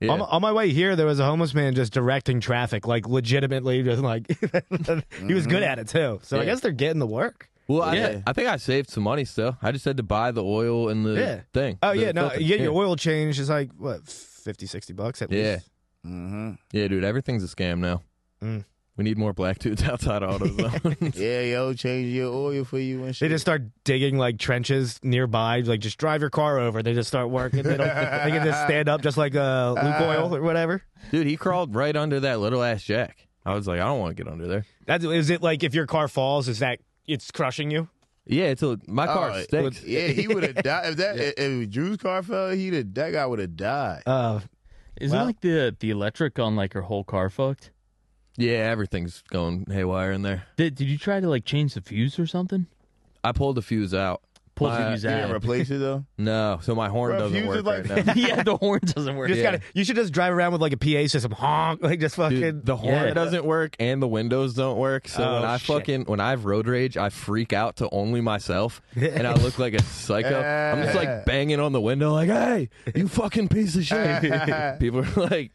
Yeah. On my way here, there was a homeless man just directing traffic, like legitimately, just like he was good at it too. So I Yeah. guess they're getting the work. Well, Yeah. I think I saved some money still. I just had to buy the oil and the thing. Oh the yeah, no, filter. you get your oil change is like what $50-$60 at Yeah. least. Mm-hmm. Yeah, dude, everything's a scam now. Mm. We need more black dudes outside AutoZone. Yeah, yo, change your oil for you and They shit. just start digging like trenches nearby, like just drive your car over. They just start working. They can just stand up just like Luke Oil or whatever. Dude, he crawled right under that little ass jack. I was like, I don't want to get under there. Is it like if your car falls, is that it's crushing you? Yeah, my car Oh, stinks. Yeah, he would have died if Drew's car fell. That guy would have died. Isn't Well- like the electric on like her whole car fucked? Yeah, everything's going haywire in there. Did you try to like change the fuse or something? I pulled the fuse out. Pull the My- fuse You didn't out. replace it though. No, so my horn Bro, doesn't fuse work is like- right now. Yeah, the horn doesn't work. You just Yeah. you should just drive around with like a PA system, honk, like just fucking. Dude, the horn Yeah. doesn't work and the windows don't work. So Oh, shit. when I have road rage, I freak out to only myself, and I look like a psycho. I'm just like banging on the window, like, "Hey, you fucking piece of shit!" People are like,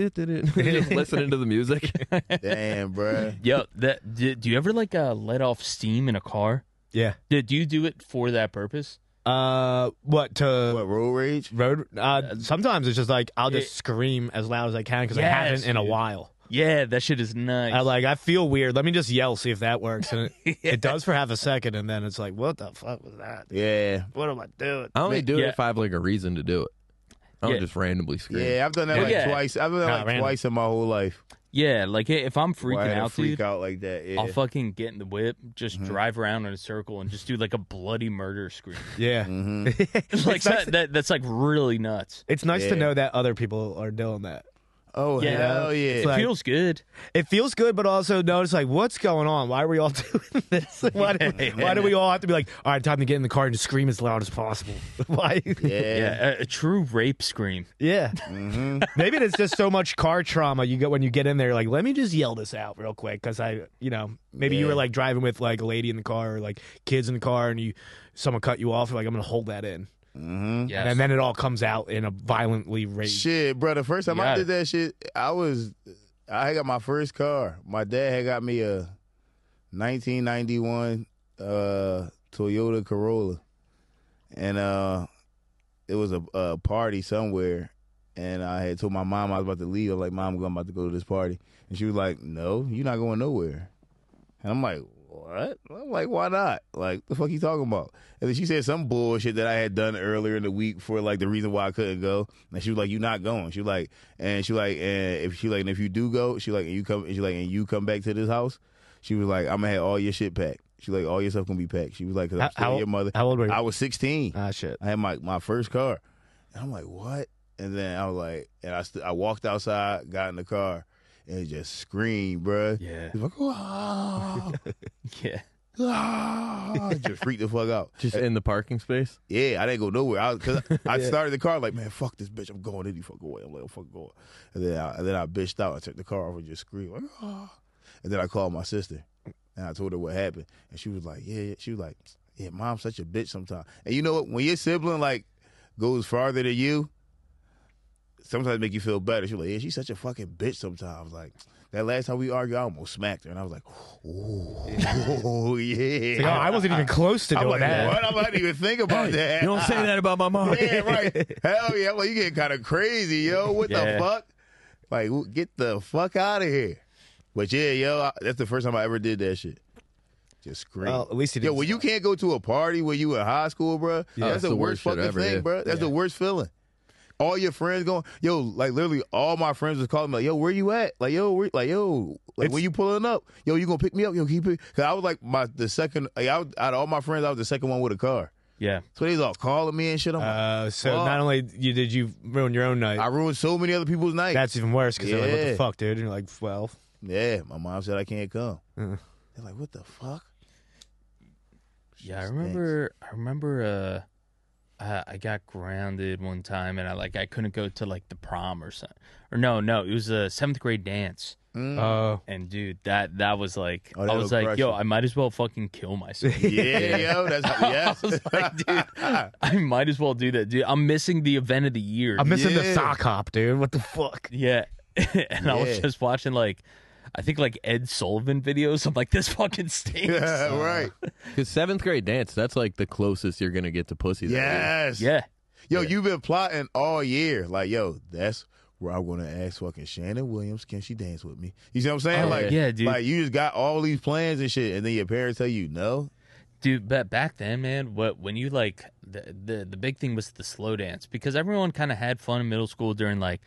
just listening to the music. Damn, bro. Yo, do you ever like let off steam in a car? Yeah. Do you do it for that purpose? What to What road rage? road? Sometimes it's just like I'll just scream as loud as I can because I haven't in a dude. while. Yeah, that shit is nice. I feel weird. Let me just yell, see if that works. And it does for half a second, and then it's like, what the fuck was that? Yeah, What am I doing? I only do it Yeah. if I have like a reason to do it. I don't Yeah. just randomly scream. yeah. I've done that Well, like yeah. twice. I've done that Nah, like random. twice in my whole life. Yeah, like if I'm Where I freaking had to out, freak dude, out like that. Yeah. I'll fucking get in the whip, just drive around in a circle, and just do like a bloody murder scream. Yeah. Mm-hmm. Like that's like really nuts. It's nice Yeah. to know that other people are doing that. Oh Yeah. hell yeah! It like- feels good. It feels good, but also notice like, what's going on? Why are we all doing this? Why do we all have to be like, all right, time to get in the car and just scream as loud as possible? Why? yeah. Yeah, a true rape scream. Yeah. Mm-hmm. Maybe it's just so much car trauma you get when you get in there. Like, let me just yell this out real quick because maybe you Yeah. were like driving with like a lady in the car or like kids in the car, and someone cut you off. You're like, I'm gonna hold that in, Mm-hmm. Yes. and then it all comes out in a violently rage. Shit, bro. The first time You I got did that shit, I had got my first car. My dad had got me a 1991 Toyota Corolla, and it was a party somewhere, and I had told my mom I was about to leave. I was like, "Mom, I'm about to go to this party," and she was like, "No, you're not going nowhere." And I'm like, "What?" I'm like, "Why not? Like, the fuck you talking about?" And then she said some bullshit that I had done earlier in the week for like the reason why I couldn't go. And she was like, "You're not going." She was like, and if you do go, and you come back to this house, she was like, "I'm gonna have all your shit packed." She like, "All your stuff gonna be packed." She was like, "Cause I'm still your mother." How old were you? I was 16. Ah, shit. I had my first car, and I'm like, "What?" And then I was like, I walked outside, got in the car, and it just screamed, bruh. Yeah. It was like, "Ah." Yeah. Just freaked the fuck out. Just in the parking space. Yeah, I didn't go nowhere. Cause I started the car like, man, fuck this bitch. I'm going any fucking way. I'm like, I'm fucking going. And then I bitched out. I took the car off and just screamed. Like, ah. And then I called my sister and I told her what happened. And she was like, yeah. She was like, yeah, mom's such a bitch sometimes. And you know what? When your sibling like goes farther than you, sometimes it make you feel better. She was like, yeah, she's such a fucking bitch sometimes. Like, that last time we argued, I almost smacked her. And I was like, oh, yeah. Like, oh, I wasn't even close to I'm doing like, that. what? I didn't even think about that. You don't say that about my mom. Yeah, right. Hell yeah. Well, you getting kind of crazy, yo. What the Yeah. fuck? Like, get the fuck out of here. But yeah, yo, that's the first time I ever did that shit. Just scream. Well, at least he Yo, didn't when you can't go to a party when you in high school, bro, that's the worst shit fucking ever, thing, yeah. bro. That's the worst feeling. All your friends going, yo, like literally all my friends was calling me like, yo, where you at? Like, yo, when you pulling up? Yo, you gonna pick me up? Yo, keep it. Cause I was like the second, out of all my friends, I was the second one with a car. Yeah. So they was all calling me and shit. I'm like, So fuck. not only did you ruin your own night, I ruined so many other people's nights. that's even worse because they're like, what the Yeah. fuck, dude? And you're like, well, Yeah, my mom said I can't come. Uh. They're like, what the fuck? Yeah, I remember I got grounded one time and I couldn't go to like the prom or something. Or no, it was a 7th grade dance. And dude, that was like, Oh, I that'll was like, crush yo, you. I might as well fucking kill myself. Yeah, yo, that's yes. I was like, dude, I might as well do that, dude. I'm missing the event of the year. I'm missing the Yeah. sock hop, dude. What the fuck? Yeah. And I was Yeah. just watching like, I think like Ed Sullivan videos. I'm like, this fucking stinks. Yeah, right. Because 7th grade dance, that's like the closest you're gonna get to pussy. that year. Yes. Yeah. Yo, you've been plotting all year. Like, yo, that's where I'm gonna ask fucking Shannon Williams, can she dance with me? You see what I'm saying? Oh, like, yeah, dude. Like, you just got all these plans and shit, and then your parents tell you no. Dude, but back then, man, when you like the big thing was the slow dance, because everyone kind of had fun in middle school during like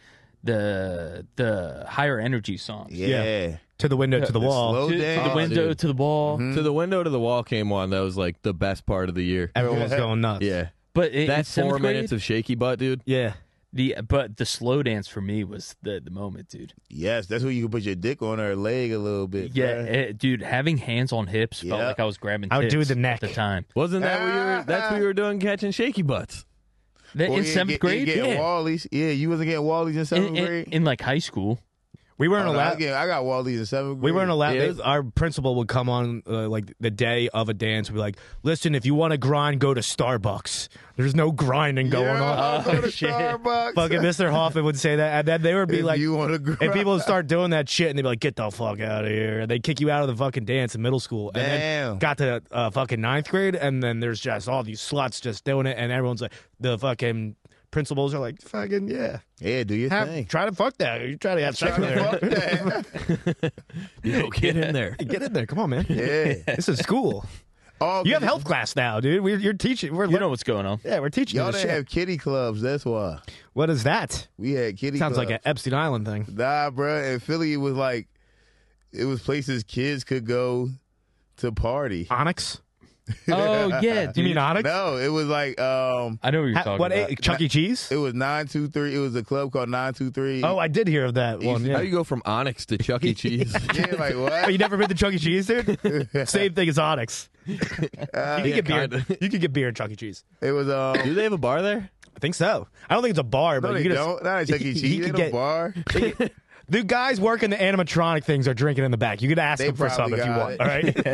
the higher energy songs. Yeah. To the window, to the wall. slow To dance. the window, dude. to the ball. Mhm. To the window to the wall came on. That was like the best part of the year. Everyone was going nuts. Yeah. But in That 7th 4 grade, minutes of shaky butt, dude. Yeah. but the slow dance for me was the moment, dude. Yes, that's where you can put your dick on her leg a little bit. Yeah, bruh. dude, having hands on hips felt Yeah. like I was grabbing. I would do tits the neck. at the time. Wasn't that what you were? That's what you were doing, catching shaky butts. Or In you 7th get- grade, you get yeah. Wallies. Yeah, you wasn't getting Wallies in 7th In, grade? in like high school. We weren't Oh, no, allowed. I got Wallies in 7th grade. We weren't allowed. Yeah. Our principal would come on like the day of a dance. We'd be like, "Listen, if you want to grind, go to Starbucks. There's no grinding going on." Go to shit. Starbucks. Fucking Mr. Hoffman would say that, and then they would be If like, you want to and people would start doing that shit, and they'd be like, "Get the fuck out of here!" And they'd kick you out of the fucking dance in middle school. And then Damn. got to fucking 9th grade, and then there's just all these sluts just doing it, and everyone's like, the fucking principals are like, "Fucking yeah, Yeah, do your thing. try to fuck that. You try to have sex with her. Fuck that. Yo, get in there. Get in there, come on, man. Yeah. This is school. Oh, You have health class now, dude. You're teaching. We're You know what's going on. yeah, we're teaching you Y'all this didn't shit. have kitty clubs. That's why. What is that? We had kitty Sounds clubs. like an Epstein Island thing. Nah, bro. In Philly, it was like, it was places kids could go to party. Onyx? Oh yeah, dude. You mean Onyx? No, it was like, I know what you're talking What? about. Chuck E. Cheese? it was 923. It was a club called 923. Oh, I did hear of that one. How Yeah. do you go from Onyx to Chuck E. Cheese? yeah, like Oh, what? you never been to Chuck E. Cheese, dude? Same thing as Onyx. You can get beer. kinda. You can get beer at Chuck E. Cheese. It was Do they have a bar there? I think so. I don't think it's a bar, No, but they you can don't. Not at Chuck E. you Cheese. could They get- no bar. The guys working the animatronic things are drinking in the back. You could ask They them for some probably if you got want. it. All right.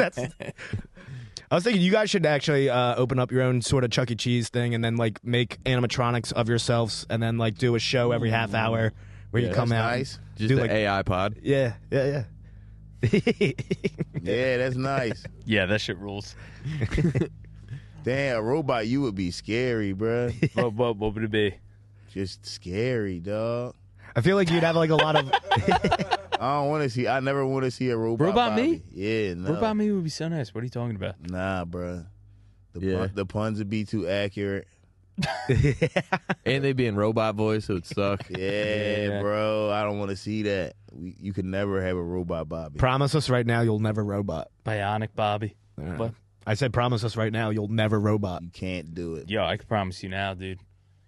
I was thinking you guys should actually open up your own sort of Chuck E. Cheese thing, and then like make animatronics of yourselves, and then like do a show every half hour where you Yeah, come That's out. nice. Just Do the like- AI pod. Yeah, yeah. Yeah, that's nice. Yeah, that shit rules. Damn, a robot, you would be scary, bruh. What would it be? Just scary, dog. I feel like you'd have like a lot of. I don't want to see. I never want to see a robot. Robot me? Bobby. Yeah, no. What about me would be so nice. What are you talking about? Nah, bruh. Yeah. The puns would be too accurate. And they'd be in robot voice, so it'd suck. Yeah, Yeah. bro. I don't want to see that. You could never have a robot Bobby. Promise us right now you'll never robot. Bionic Bobby. What? I said promise us right now you'll never robot. You can't do it. Yo, I can promise you now, dude.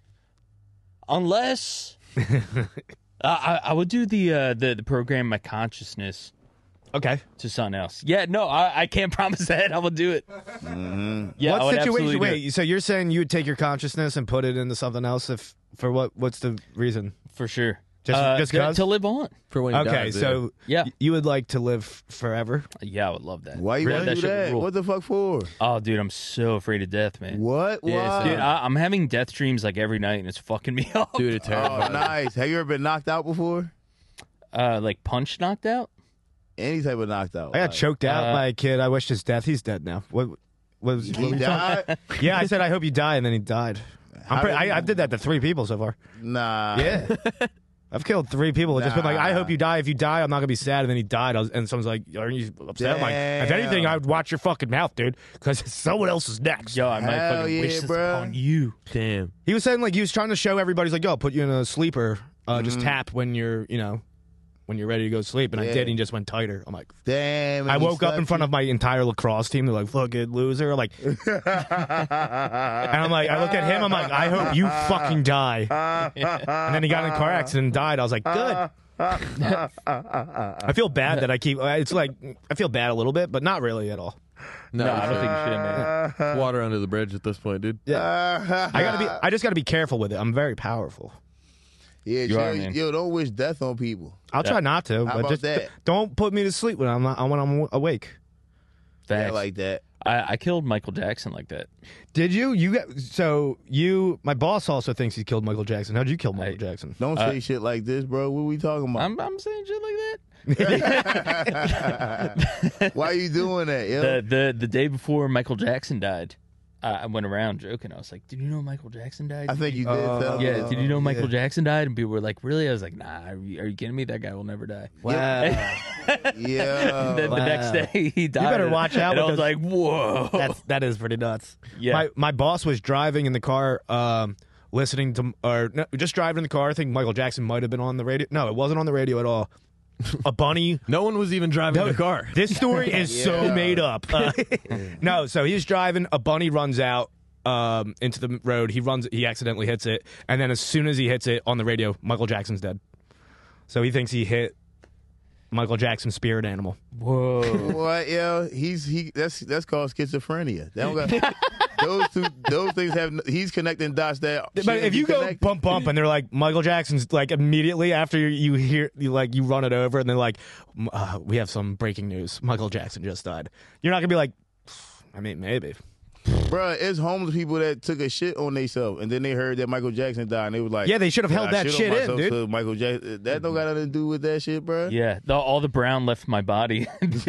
Unless I would do the program my consciousness Okay. to something else. Yeah, no, I can't promise that. I will do it. Mm-hmm. Yeah, I what would situation? absolutely do it. Wait, so you're saying you would take your consciousness and put it into something else? If for what? What's the reason? For sure. Just 'cause? to live on. For when he Okay, dies, so Yeah. You would like to live forever? Yeah, I would love that. Why you Really, want to do shit would that? rule. What the fuck for? Oh, dude, I'm so afraid of death, man. What? Yeah, Why? Dude, I'm having death dreams like every night, and it's fucking me up. dude, it's Oh, terrifying. nice. Have you ever been knocked out before? Like punch knocked out. Any type of knocked out. I got Like, choked out by a kid. I wished his death. He's dead now. What was? What were He you talking- died? Yeah, I said I hope you die, and then he died. How did he- I did that to 3 people so far. Nah. Yeah. I've killed 3 people. It's just been like, I Nah. hope you die. If you die, I'm not gonna be sad. And then he died, and someone's like, "Aren't you upset?" I'm like, if Damn. anything, I would watch your fucking mouth, dude, because someone else is next. Yo, I might Hell fucking yeah, wish this bruh. upon you. Damn. He was saying like he was trying to show everybody. He's like, "Yo, I'll put you in a sleeper. Just tap when you're, when you're ready to go to sleep." And I Yeah. did, and he just went tighter. I'm like, Damn. I woke up in front of my entire lacrosse team. They're like, "Fucking loser!" I'm like, and I'm like, I looked at him. I'm like, I hope you fucking die. And then he got in a car accident and died. I was like, good. I feel bad that I keep. It's like I feel bad a little bit, but not really at all. No, No, I don't think you should, man. it's water under the bridge at this point, dude. I just gotta be careful with it. I'm very powerful. Yeah, You are, chill. man. Yo, don't wish death on people. I'll try not to, How but about just that? don't put me to sleep when I'm awake. Yeah, Facts. like that. I killed Michael Jackson like that. Did you? My boss also thinks he killed Michael Jackson. How'd you kill Michael Jackson? Don't say shit like this, bro. What we talking about? I'm saying shit like that. Why you doing that, yo? The day before Michael Jackson died, I went around joking. I was like, "Did you know Michael Jackson died?" I think you did tell me. Yeah, did you know Michael Jackson died? And people were like, "Really?" I was like, "Nah, are you kidding me? That guy will never die." Wow. Yeah. Then the next day he died. better watch out And I was because- like, "Whoa!" That is pretty nuts. Yeah. My boss was driving in the car, listening to, just driving in the car. I think Michael Jackson might have been on the radio. No, it wasn't on the radio at all. A bunny. No one was even driving the car. This story is so made up. No, so he's driving. A bunny runs out into the road. He accidentally hits it, and then as soon as he hits it on the radio, Michael Jackson's dead. So he thinks he hit Michael Jackson's spirit animal. Whoa. What, yo? That's called schizophrenia. They don't got, those things have. He's connecting dots that. But if you go bump and they're like Michael Jackson's, like immediately after you hear you run it over and they're like, we have some breaking news. Michael Jackson just died. You're not gonna be like, I mean, maybe. Bruh, it's homeless people that took a shit on themselves, and then they heard that Michael Jackson died, and they was like, Yeah, they should have held "I that shit on shit in, myself dude." to Michael Jackson. That don't got nothing to do with that shit, bruh. Yeah, all the brown left my body.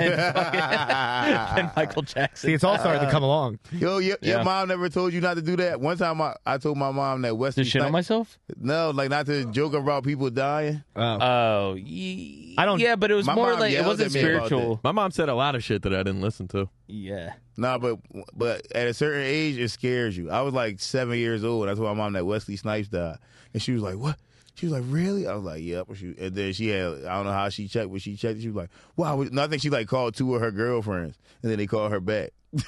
Then Michael Jackson. See, it's all starting to come along. Yo, your Yeah. mom never told you not to do that. One time, I told my mom that Wesley to shit on Snipes- myself? No, like not to joke about people dying. Oh, I don't- Yeah, but it was My more mom like it yelled wasn't at me about spiritual. My mom said a lot of shit that I didn't listen to. Yeah. Nah, but at a certain age, it scares you. I was like 7 years old. I told my mom that Wesley Snipes died, and she was like, "What?" She was like, "Really?" I was like, "Yep." And then she had, I don't know how she checked, but she checked. She was like, "Wow." And I think she like called two of her girlfriends, and then they called her back.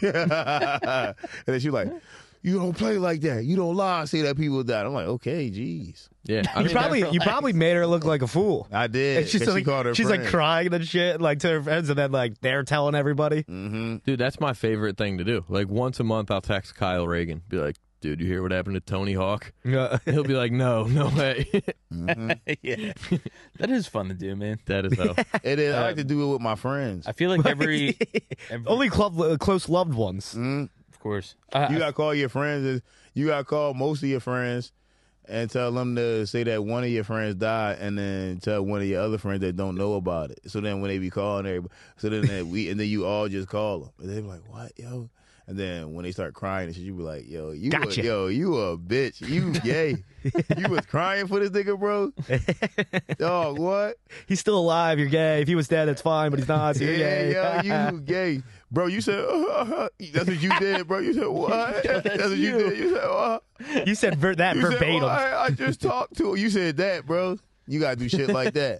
And then she was like, "You don't play like that. You don't lie. Say that people died." I'm like, "Okay, jeez." Yeah, I You mean, you probably made her look like a fool. I did. And she's 'cause she like, called her she's like friends. crying and shit, like to her friends, and then like they're telling everybody. dude, that's my favorite thing to do. Like once a month, I'll text Kyle Reagan, be like, "Dude, you hear what happened to Tony Hawk?" He'll be like, "No, no way." Yeah. That is fun to do, man. That is how. It is. I like to do it with my friends. I feel like every Only close loved ones. of course. You gotta call your friends. You gotta call most of your friends and tell them to say that one of your friends died, and then tell one of your other friends that don't know about it. So then when they be calling everybody, so then and then you all just call them, and they be like, "What, yo?" And then when they start crying and shit, you be like, "Yo, you Gotcha. you a bitch. You gay. You was crying for this nigga, bro. Dog, what? He's still alive. You're gay. If he was dead, it's fine, but he's not. So you're gay. Yeah, you gay. Bro, you said, that's what you did, bro. You said, what? That's what you did. You said, what? You said that You said, verbatim. "Well, I just talked to him." You said that, bro. You gotta do shit like that.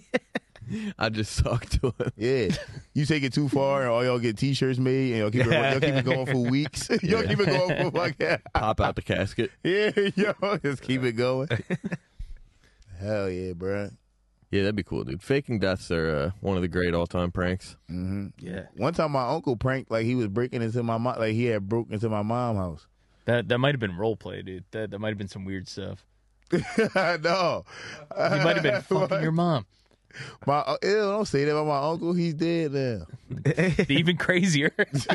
I just talked to him. Yeah. You take it too far, and all y'all get T-shirts made, and y'all keep it going for weeks. Y'all keep it going for like Pop out the casket. yeah, yo, just keep it going. Hell yeah, bro. Yeah, that'd be cool, dude. Faking deaths are one of the great all-time pranks. Yeah. One time, my uncle pranked like he was breaking into my mom, like he had broke into my mom's house. That might have been role play, dude. That might have been some weird stuff. No, You might have been fucking your mom. Ew, don't say that about my uncle. He's dead now. Even crazier.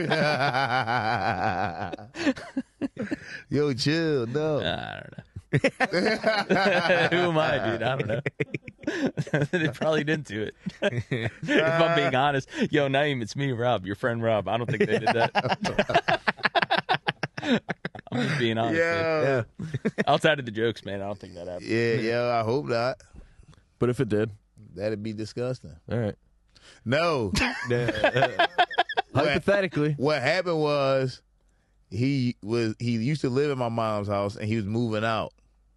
Yo, chill. No. I don't know. Who am I, dude? I don't know. They probably didn't do it. If I'm being honest. Yo, Naeem, it's me, Rob, your friend Rob. I don't think they did that. I'm just being honest. Yeah. Dude. Outside of the jokes, man, I don't think that happened. Yeah, I hope not. But if it did, That'd be disgusting. all right. No. Hypothetically, What happened was he used to live in my mom's house, and he was moving out.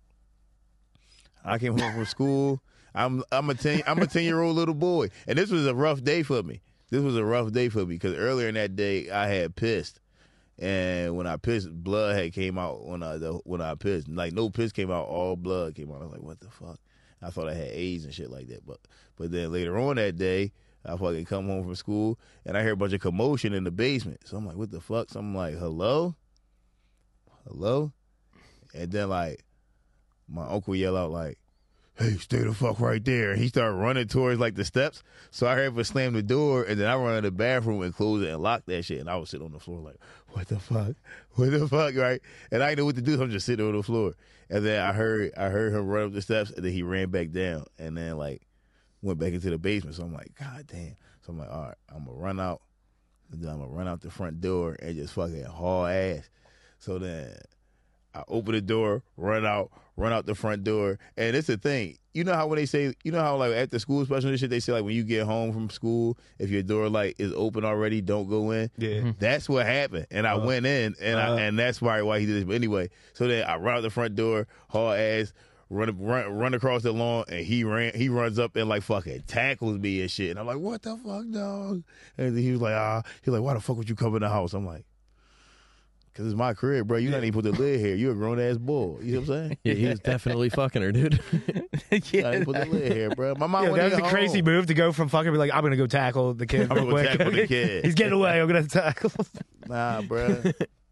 I came home from school. I'm a 10-year-old little boy, and this was a rough day for me. Because earlier in that day I had pissed, and when I pissed, blood had came out when I pissed. Like no piss came out, all blood came out. I was like, what the fuck? I thought I had AIDS and shit like that. But then later on that day, I fucking come home from school and I hear a bunch of commotion in the basement. So I'm like, what the fuck? So I'm like, hello? And then like my uncle yell out like, hey, stay the fuck right there. And he started running towards like the steps. So I heard him slam the door, and then I run in the bathroom and close it and lock that shit. And I was sitting on the floor like, what the fuck? What the fuck, right? And I didn't know what to do, so I'm just sitting on the floor. And then I heard him run up the steps, and then he ran back down, and then like went back into the basement. So I'm like, God damn. So I'm like, all right, I'm gonna run out, and then I'm gonna run out the front door and just fucking haul ass. So then I open the door, run out the front door. And it's the thing. You know how when they say, you know how like after school special and shit, they say like when you get home from school, if your door like is open already, don't go in. Yeah. That's what happened. And I went in, and and that's why he did this. But anyway, so then I run out the front door, haul ass, run across the lawn, and he runs up and like fucking tackles me and shit. And I'm like, what the fuck, dog? And he was like, why the fuck would you come in the house? I'm like, because it's my crib, bro. You not even put the lid here. You a grown ass boy. You know what I'm saying? Yeah, he was definitely fucking her, dude. I didn't put the lid here, bro. My mom Yeah, went that was in a crazy home. move to go from fucking be like, I'm gonna go tackle the kid. I'm real gonna quick. tackle the kid. He's getting away. I'm gonna tackle. Nah, bro.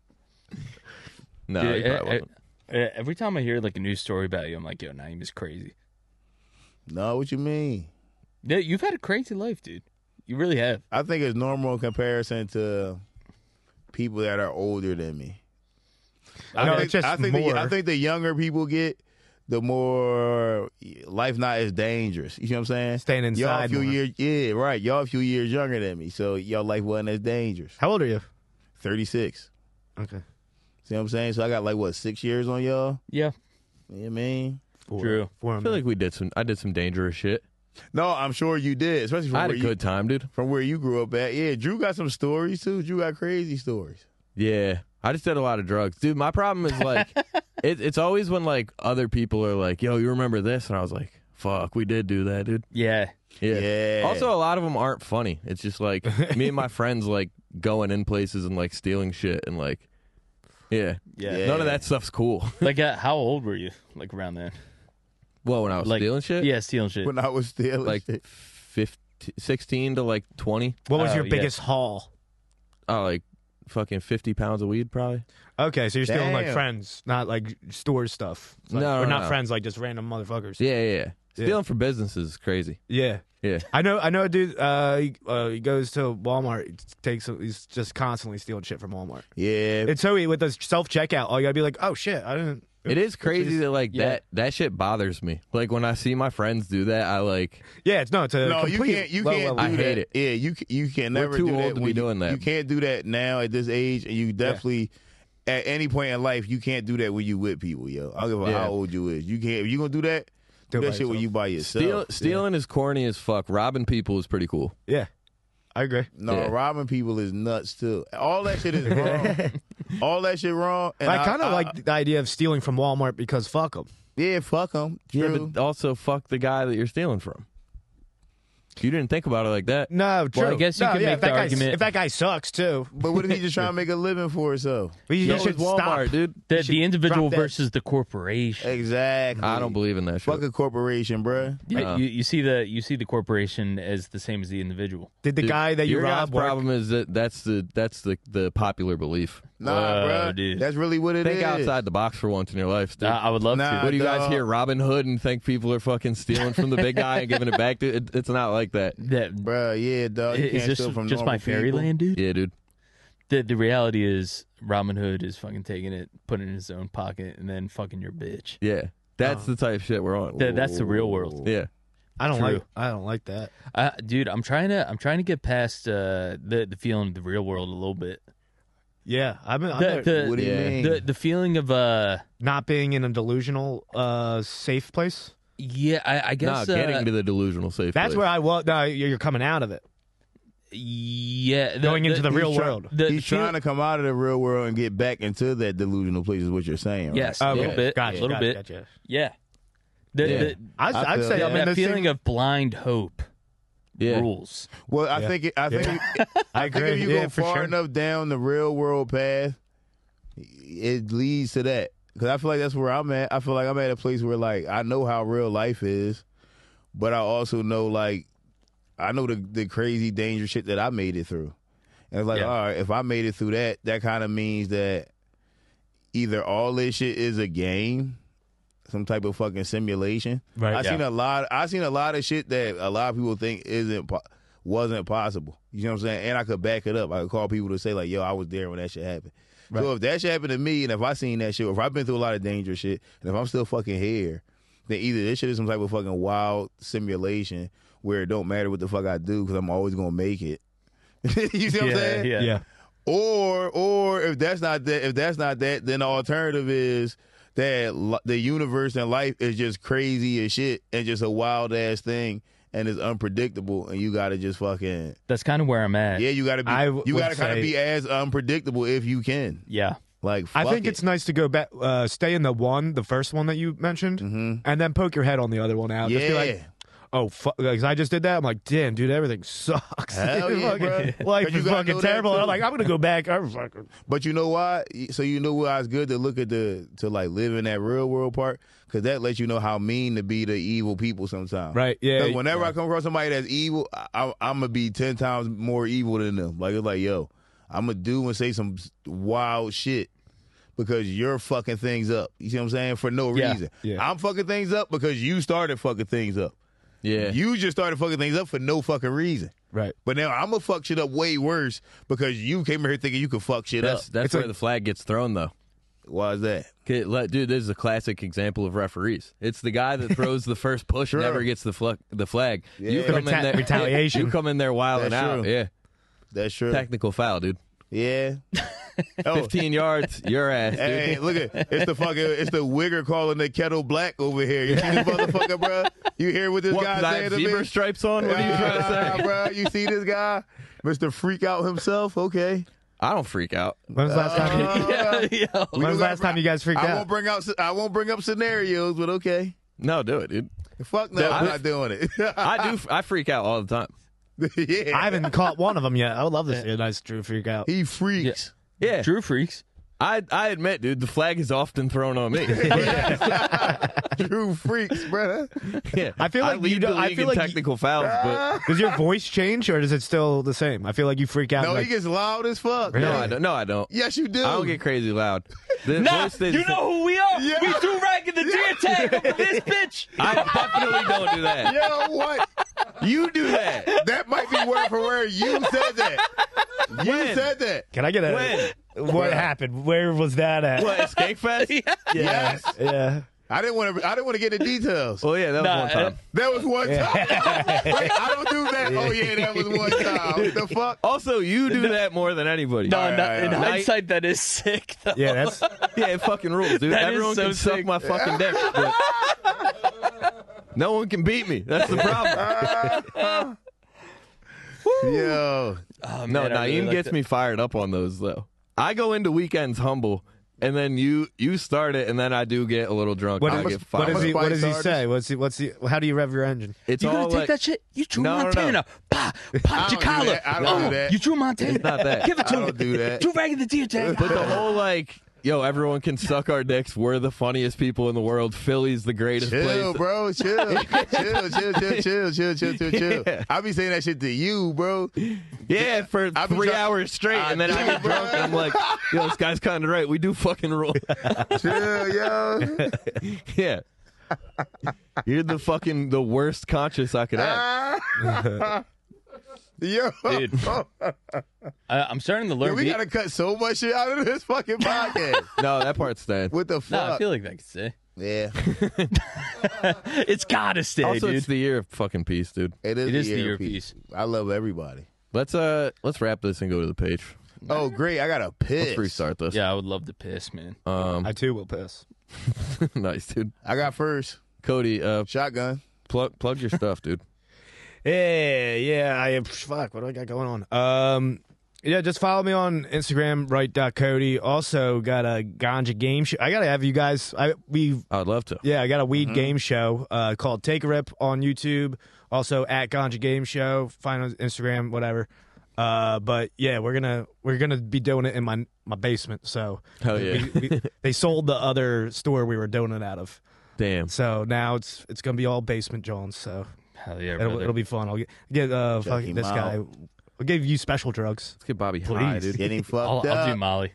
No, Dude, he probably wasn't. every time I hear like a news story about you, I'm like, yo, Naeem is crazy. No, what you mean? Yeah, you've had a crazy life, dude. You really have. I think it's normal in comparison to people that are older than me. No, it's just I think more. I think the younger people get, the more life not as dangerous. You know what I'm saying? Staying inside Y'all a few more. years, yeah, right. Y'all a few years younger than me, so y'all life wasn't as dangerous. How old are you? 36. Okay. See what I'm saying? So I got like what, 6 years on y'all? Yeah. You know what I mean? True. I feel like I did some dangerous shit. No, I'm sure you did, especially from I had where a good time, dude. from where you grew up at. Yeah, Drew got some stories too. Drew got crazy stories. Yeah, I just did a lot of drugs, dude. My problem is like, it's always when like other people are like, "Yo, you remember this?" And I was like, "Fuck, we did do that, dude." Yeah. Yeah. Also, a lot of them aren't funny. It's just like me and my friends like going in places and like stealing shit and like, yeah, Yeah. none of that stuff's cool. Like, how old were you? Like around then? Well, when I was Like stealing shit, Yeah, stealing shit. When I was still like 16 to like 20. What was Oh, your yeah. biggest haul? Oh, like fucking 50 pounds of weed, probably. Okay, so you're stealing like Damn. friends, not like store stuff. Like, No, or no, not no. friends, like just random motherfuckers. Yeah. Stealing for businesses is crazy. Yeah. Yeah. I know a dude. He goes to Walmart. He's just constantly stealing shit from Walmart. Yeah. It's so with the self checkout. All you gotta be like, oh shit, I didn't. It is crazy that like Yeah. that shit bothers me. Like when I see my friends do that, I like Yeah, it's a No, you complete can't. You low can't do level. I that. hate it. Yeah, you can We're never too do old that. to be when doing that. You can't do that now at this age, and you definitely at any point in life you can't do that when you with people, yo. I don't give a Yeah. how old you is. You can't. If you gonna do that, do Do it that by shit when yourself. you by yourself. stealing is corny as fuck. Robbing people is pretty cool. Yeah, I agree. No, Yeah. robbing people is nuts too. All that shit is wrong. All that shit wrong. And I kind of like the idea of stealing from Walmart because fuck them. Yeah, fuck them. Yeah, True. but also fuck the guy that you're stealing from. You didn't think about it like that. No, true. Well, I guess you no, could yeah, make if that the guy- argument- if that guy sucks too. But what if he just trying to make a living for himself? He So should is Walmart, stop. dude. The individual drop that. versus the corporation. Exactly. I don't believe in that shit. Fuck a corporation, bruh. Yeah, you see the corporation as the same as the individual. Did the Dude, guy that you your guy's robbed work? problem is that that's the popular belief. Nah, Whoa, bruh. dude. That's really what it is. Think outside the box for once in your life, dude. I would love Nah. to. What do you guys dog. hear? Robin Hood and think people are fucking stealing from the big guy and giving it back to it's not like that. That, Bruh, yeah, dog. You is can't this steal from just normal my people. fairyland, dude? Yeah, dude. The reality is Robin Hood is fucking taking it, putting it in his own pocket, and then fucking your bitch. Yeah. That's the type of shit we're on. That's the real world. Yeah. I don't True. like that. Dude, I'm trying to get past the feeling of the real world a little bit. Yeah, I'm The What do you Yeah. mean? the feeling of not being in a delusional safe place. yeah, I No, guess getting to the delusional safe That's place. where I was. No, you're coming out of it, yeah, going into the real He's try- world. the He's feel- trying to come out of the real world and get back into that delusional place is what you're saying, right? Yes, Okay, a little bit, gotcha, a little gotcha, bit. Gotcha. Yeah, Yeah. I'd I feel say that. I'm in that the feeling same- of blind hope Yeah. rules. Well, I Yeah. think I think I think agree. if you Yeah, go for far sure. enough down the real world path, it leads to that. Because I feel like that's where I'm at. I feel like I'm at a place where like I know how real life is, but I also know like I know the crazy dangerous shit that I made it through. And it's like, Yeah. all right, if I made it through that, that kind of means that either all this shit is a game, some type of fucking simulation. Right. I seen a lot of shit that a lot of people think wasn't possible. You know what I'm saying? And I could back it up. I could call people to say like, yo, I was there when that shit happened. Right. So if that shit happened to me, and if I seen that shit, or if I've been through a lot of dangerous shit, and if I'm still fucking here, then either this shit is some type of fucking wild simulation where it don't matter what the fuck I do because I'm always gonna make it. You see what I'm saying? Yeah. Or if that's not that, then the alternative is that the universe and life is just crazy as shit and just a wild ass thing and it's unpredictable and you gotta just fucking. That's kind of where I'm at. Yeah, you gotta be. You gotta kind of be as unpredictable if you can. Yeah. Like I think it's nice to go back, stay in the first one that you mentioned, and then poke your head on the other one out. Yeah. Just be like, oh, fuck, because I just did that. I'm like, damn, dude, everything sucks. Hell yeah, bro. Life is fucking terrible. And I'm like, I'm gonna go back. But you know why? So you know why it's good to look at to like live in that real world part, because that lets you know how mean to be the evil people sometimes. Right? Yeah. 'Cause whenever I come across somebody that's evil, I'm gonna be 10 times more evil than them. Like it's like, yo, I'm gonna do and say some wild shit because you're fucking things up. You see what I'm saying? For no reason. Yeah. I'm fucking things up because you started fucking things up. Yeah. You just started fucking things up for no fucking reason. Right. But now I'm gonna fuck shit up way worse because you came here thinking you could fuck shit up. That's where the flag gets thrown, though. Why is that? Dude, this is a classic example of referees. It's the guy that throws the first push and never gets the flag. Yeah. You come in there, Retaliation. You come in there wilding That's out. true. Yeah. That's true. Technical foul, dude. Yeah. 15 yards, your ass, dude. Hey, look at it's the wigger calling the kettle black over here. You see this motherfucker, bro? You hear what this What, guy 'cause I saying have to zebra me? stripes on? What are you trying to say? Bro, you see this guy, Mr. Freak Out himself? Okay. I don't freak out. When was the last time? When was the last time you guys freaked I out? won't bring up scenarios, but okay. No, do it, dude. Fuck no, I'm not doing it. I freak out all the time. Yeah. I haven't caught one of them yet. I would love to see a nice Drew freak out. He freaks. Yeah. Drew freaks. I admit, dude, the flag is often thrown on me. Drew freaks, brother. Yeah. I feel like lead you the don't. I league feel in like technical fouls, but does your voice change or is it still the same? I feel like you freak out. No, like, he gets loud as fuck. no, man. I don't. No, I don't. Yes, you do. I don't get crazy loud. The Nah, voice stays you the same. know who we are. Yeah. We do rag in the deer tag over this bitch. I definitely don't do that. Yo, what? You do that. That might be word for word. You said that. You When? said that. Can I get a? When? What happened? Where was that at? What, Skankfest? Yes. Yeah. I didn't want to get the details. Well, yeah, that was one time. That was one time. Wait, I don't do that. Oh yeah, that was one time. What the fuck? Also, you do that more than anybody. No, right, in all right. hindsight, that is sick, though. Yeah, that's Yeah, it fucking rules, dude. That is Everyone so can suck sick. my fucking dick, but no one can beat me. That's the problem. Yo, Oh, No, man, I really Naeem like gets that. me fired up on those, though. I go into weekends humble, and then you start it, and then I do get a little drunk. what, and I what, get what fired. does he? What does he Spice say? What's he? How do you rev your engine? It's You all gonna take like, that shit? You Drew No, no, no. Montana. Pop your don't do collar. that. I don't do that. You Drew Montana. It's not that. Give it to I me. don't do that. Drew rag in the deer tag. But the whole like, yo, everyone can suck our dicks. We're the funniest people in the world. Philly's the greatest chill, place. bro. Chill. Chill. Yeah. I be saying that shit to you, bro. Yeah, for I be 3 try- hours straight, I and then I do, get bro. drunk, and I'm like, yo, this guy's kind of right. We do fucking rule. Chill, yo. Yeah. You're the worst conscience I could have. Yo. Dude. I'm starting to Yo, learn. we gotta cut so much shit out of this fucking podcast. No, that part's staying. What the No, fuck? I feel like that could stay. Yeah, It's gotta stay, Also, dude. it's the year of fucking peace, dude. it It is the year year of of peace. I love everybody. Let's wrap this and go to the page. Oh, great! I got a piss. Let's restart this. Yeah, I would love to piss, man. I too will piss. Nice, dude. I got first Cody, shotgun. plug your stuff, dude. Yeah. I fuck. What do I got going on? Yeah, just follow me on Instagram, right.cody. Also got a ganja game show. I gotta have you guys. I would love to. Yeah, I got a weed game show called Take a Rip on YouTube. Also at Ganja Game Show. Find on Instagram, whatever. But yeah, we're gonna be doing it in my basement. So Hell yeah. they sold the other store we were doing it out of. Damn. So now it's gonna be all basement Jones. So Hell yeah, it'll brother. be fun. I'll get fucking him this out. guy. I'll give you special drugs. Let's get Bobby high, Please. dude. Getting fucked I'll do up. Molly.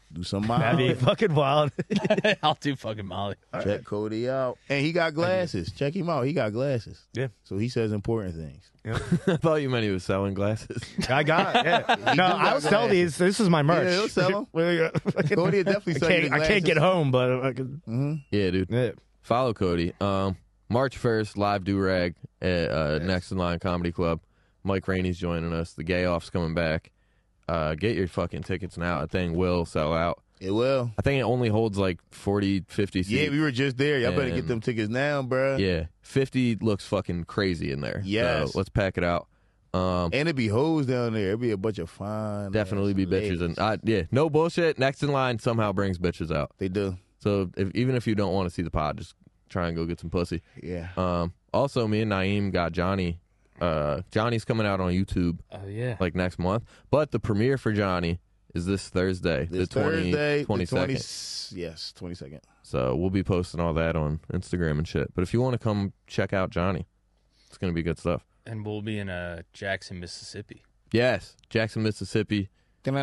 Do some That'd be Molly. fucking wild. I'll do fucking Molly. Check Cody out. And he got glasses. Check him out. He got glasses. Yeah. So he says important things. I thought you meant he was selling glasses. I got it. No, I'll sell these. This is my merch. Yeah, he'll sell 'em. Cody will definitely sell you the I can't get glasses. home, but I can. Yeah, dude. Yeah. Follow Cody. March 1st, live do-rag at Next in Line Comedy Club. Mike Rainey's joining us. The Gay Off's coming back. Get your fucking tickets now. That thing will sell out. It will. I think it only holds like 40, 50 seats. Yeah, we were just there. Y'all better get And- them tickets now, bruh. Yeah, 50 looks fucking crazy in there. Yes. So let's pack it out. And it'd be hoes down there. It'd be a bunch of fine. Definitely be bitches. And yeah, no bullshit. Next in Line somehow brings bitches out. They do. So even if you don't want to see the pod, just try and go get some pussy. Yeah. Also, me and Naeem got Johnny. Johnny's coming out on YouTube Oh yeah. like next month. But the premiere for Johnny is this Thursday, This the 20, Thursday, 22nd. Yes, 22nd. So we'll be posting all that on Instagram and shit. But if you want to come check out Johnny, it's going to be good stuff. And we'll be in Jackson, Mississippi. Yes, Jackson, Mississippi. Nigga,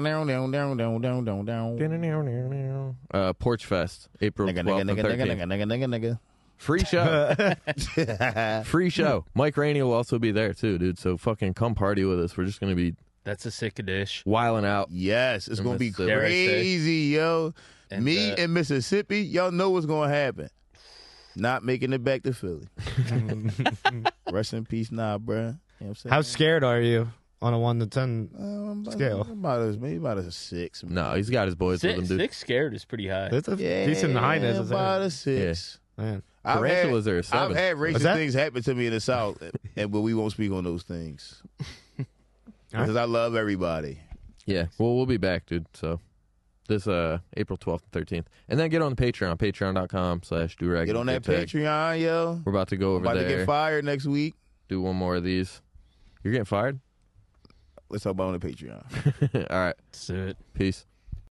Porch Fest, April 12th and 13th. nigga. Free show. Free show. Mike Rainey will also be there too, dude. So fucking come party with us. We're just going to be That's a sick dish. wilding out. Yes, it's In gonna be Mississippi. Dare I say. crazy, yo. And, Me in Mississippi, y'all know what's gonna happen. Not making it back to Philly. Rest in peace, nah, bruh. You know what I'm saying? How scared are you on a 1 to 10 About- scale? maybe about a 6. No, he's got his boys with him, dude. Six scared is pretty high. That's a Yeah, decent highness. Is about it? a 6. Man. I've Tarantulas are a I've 7. had racist that? things happen to me in the South, but we won't speak on those things because I love everybody. Yeah, well, we'll be back, dude. So this April 12th and 13th. And then get on the Patreon, patreon.com/durag. Get on that Patreon, yo. We're about to go over About there. to get fired next week. Do one more of these. You're getting fired? Let's talk about it on the Patreon. All right. That's it. Peace.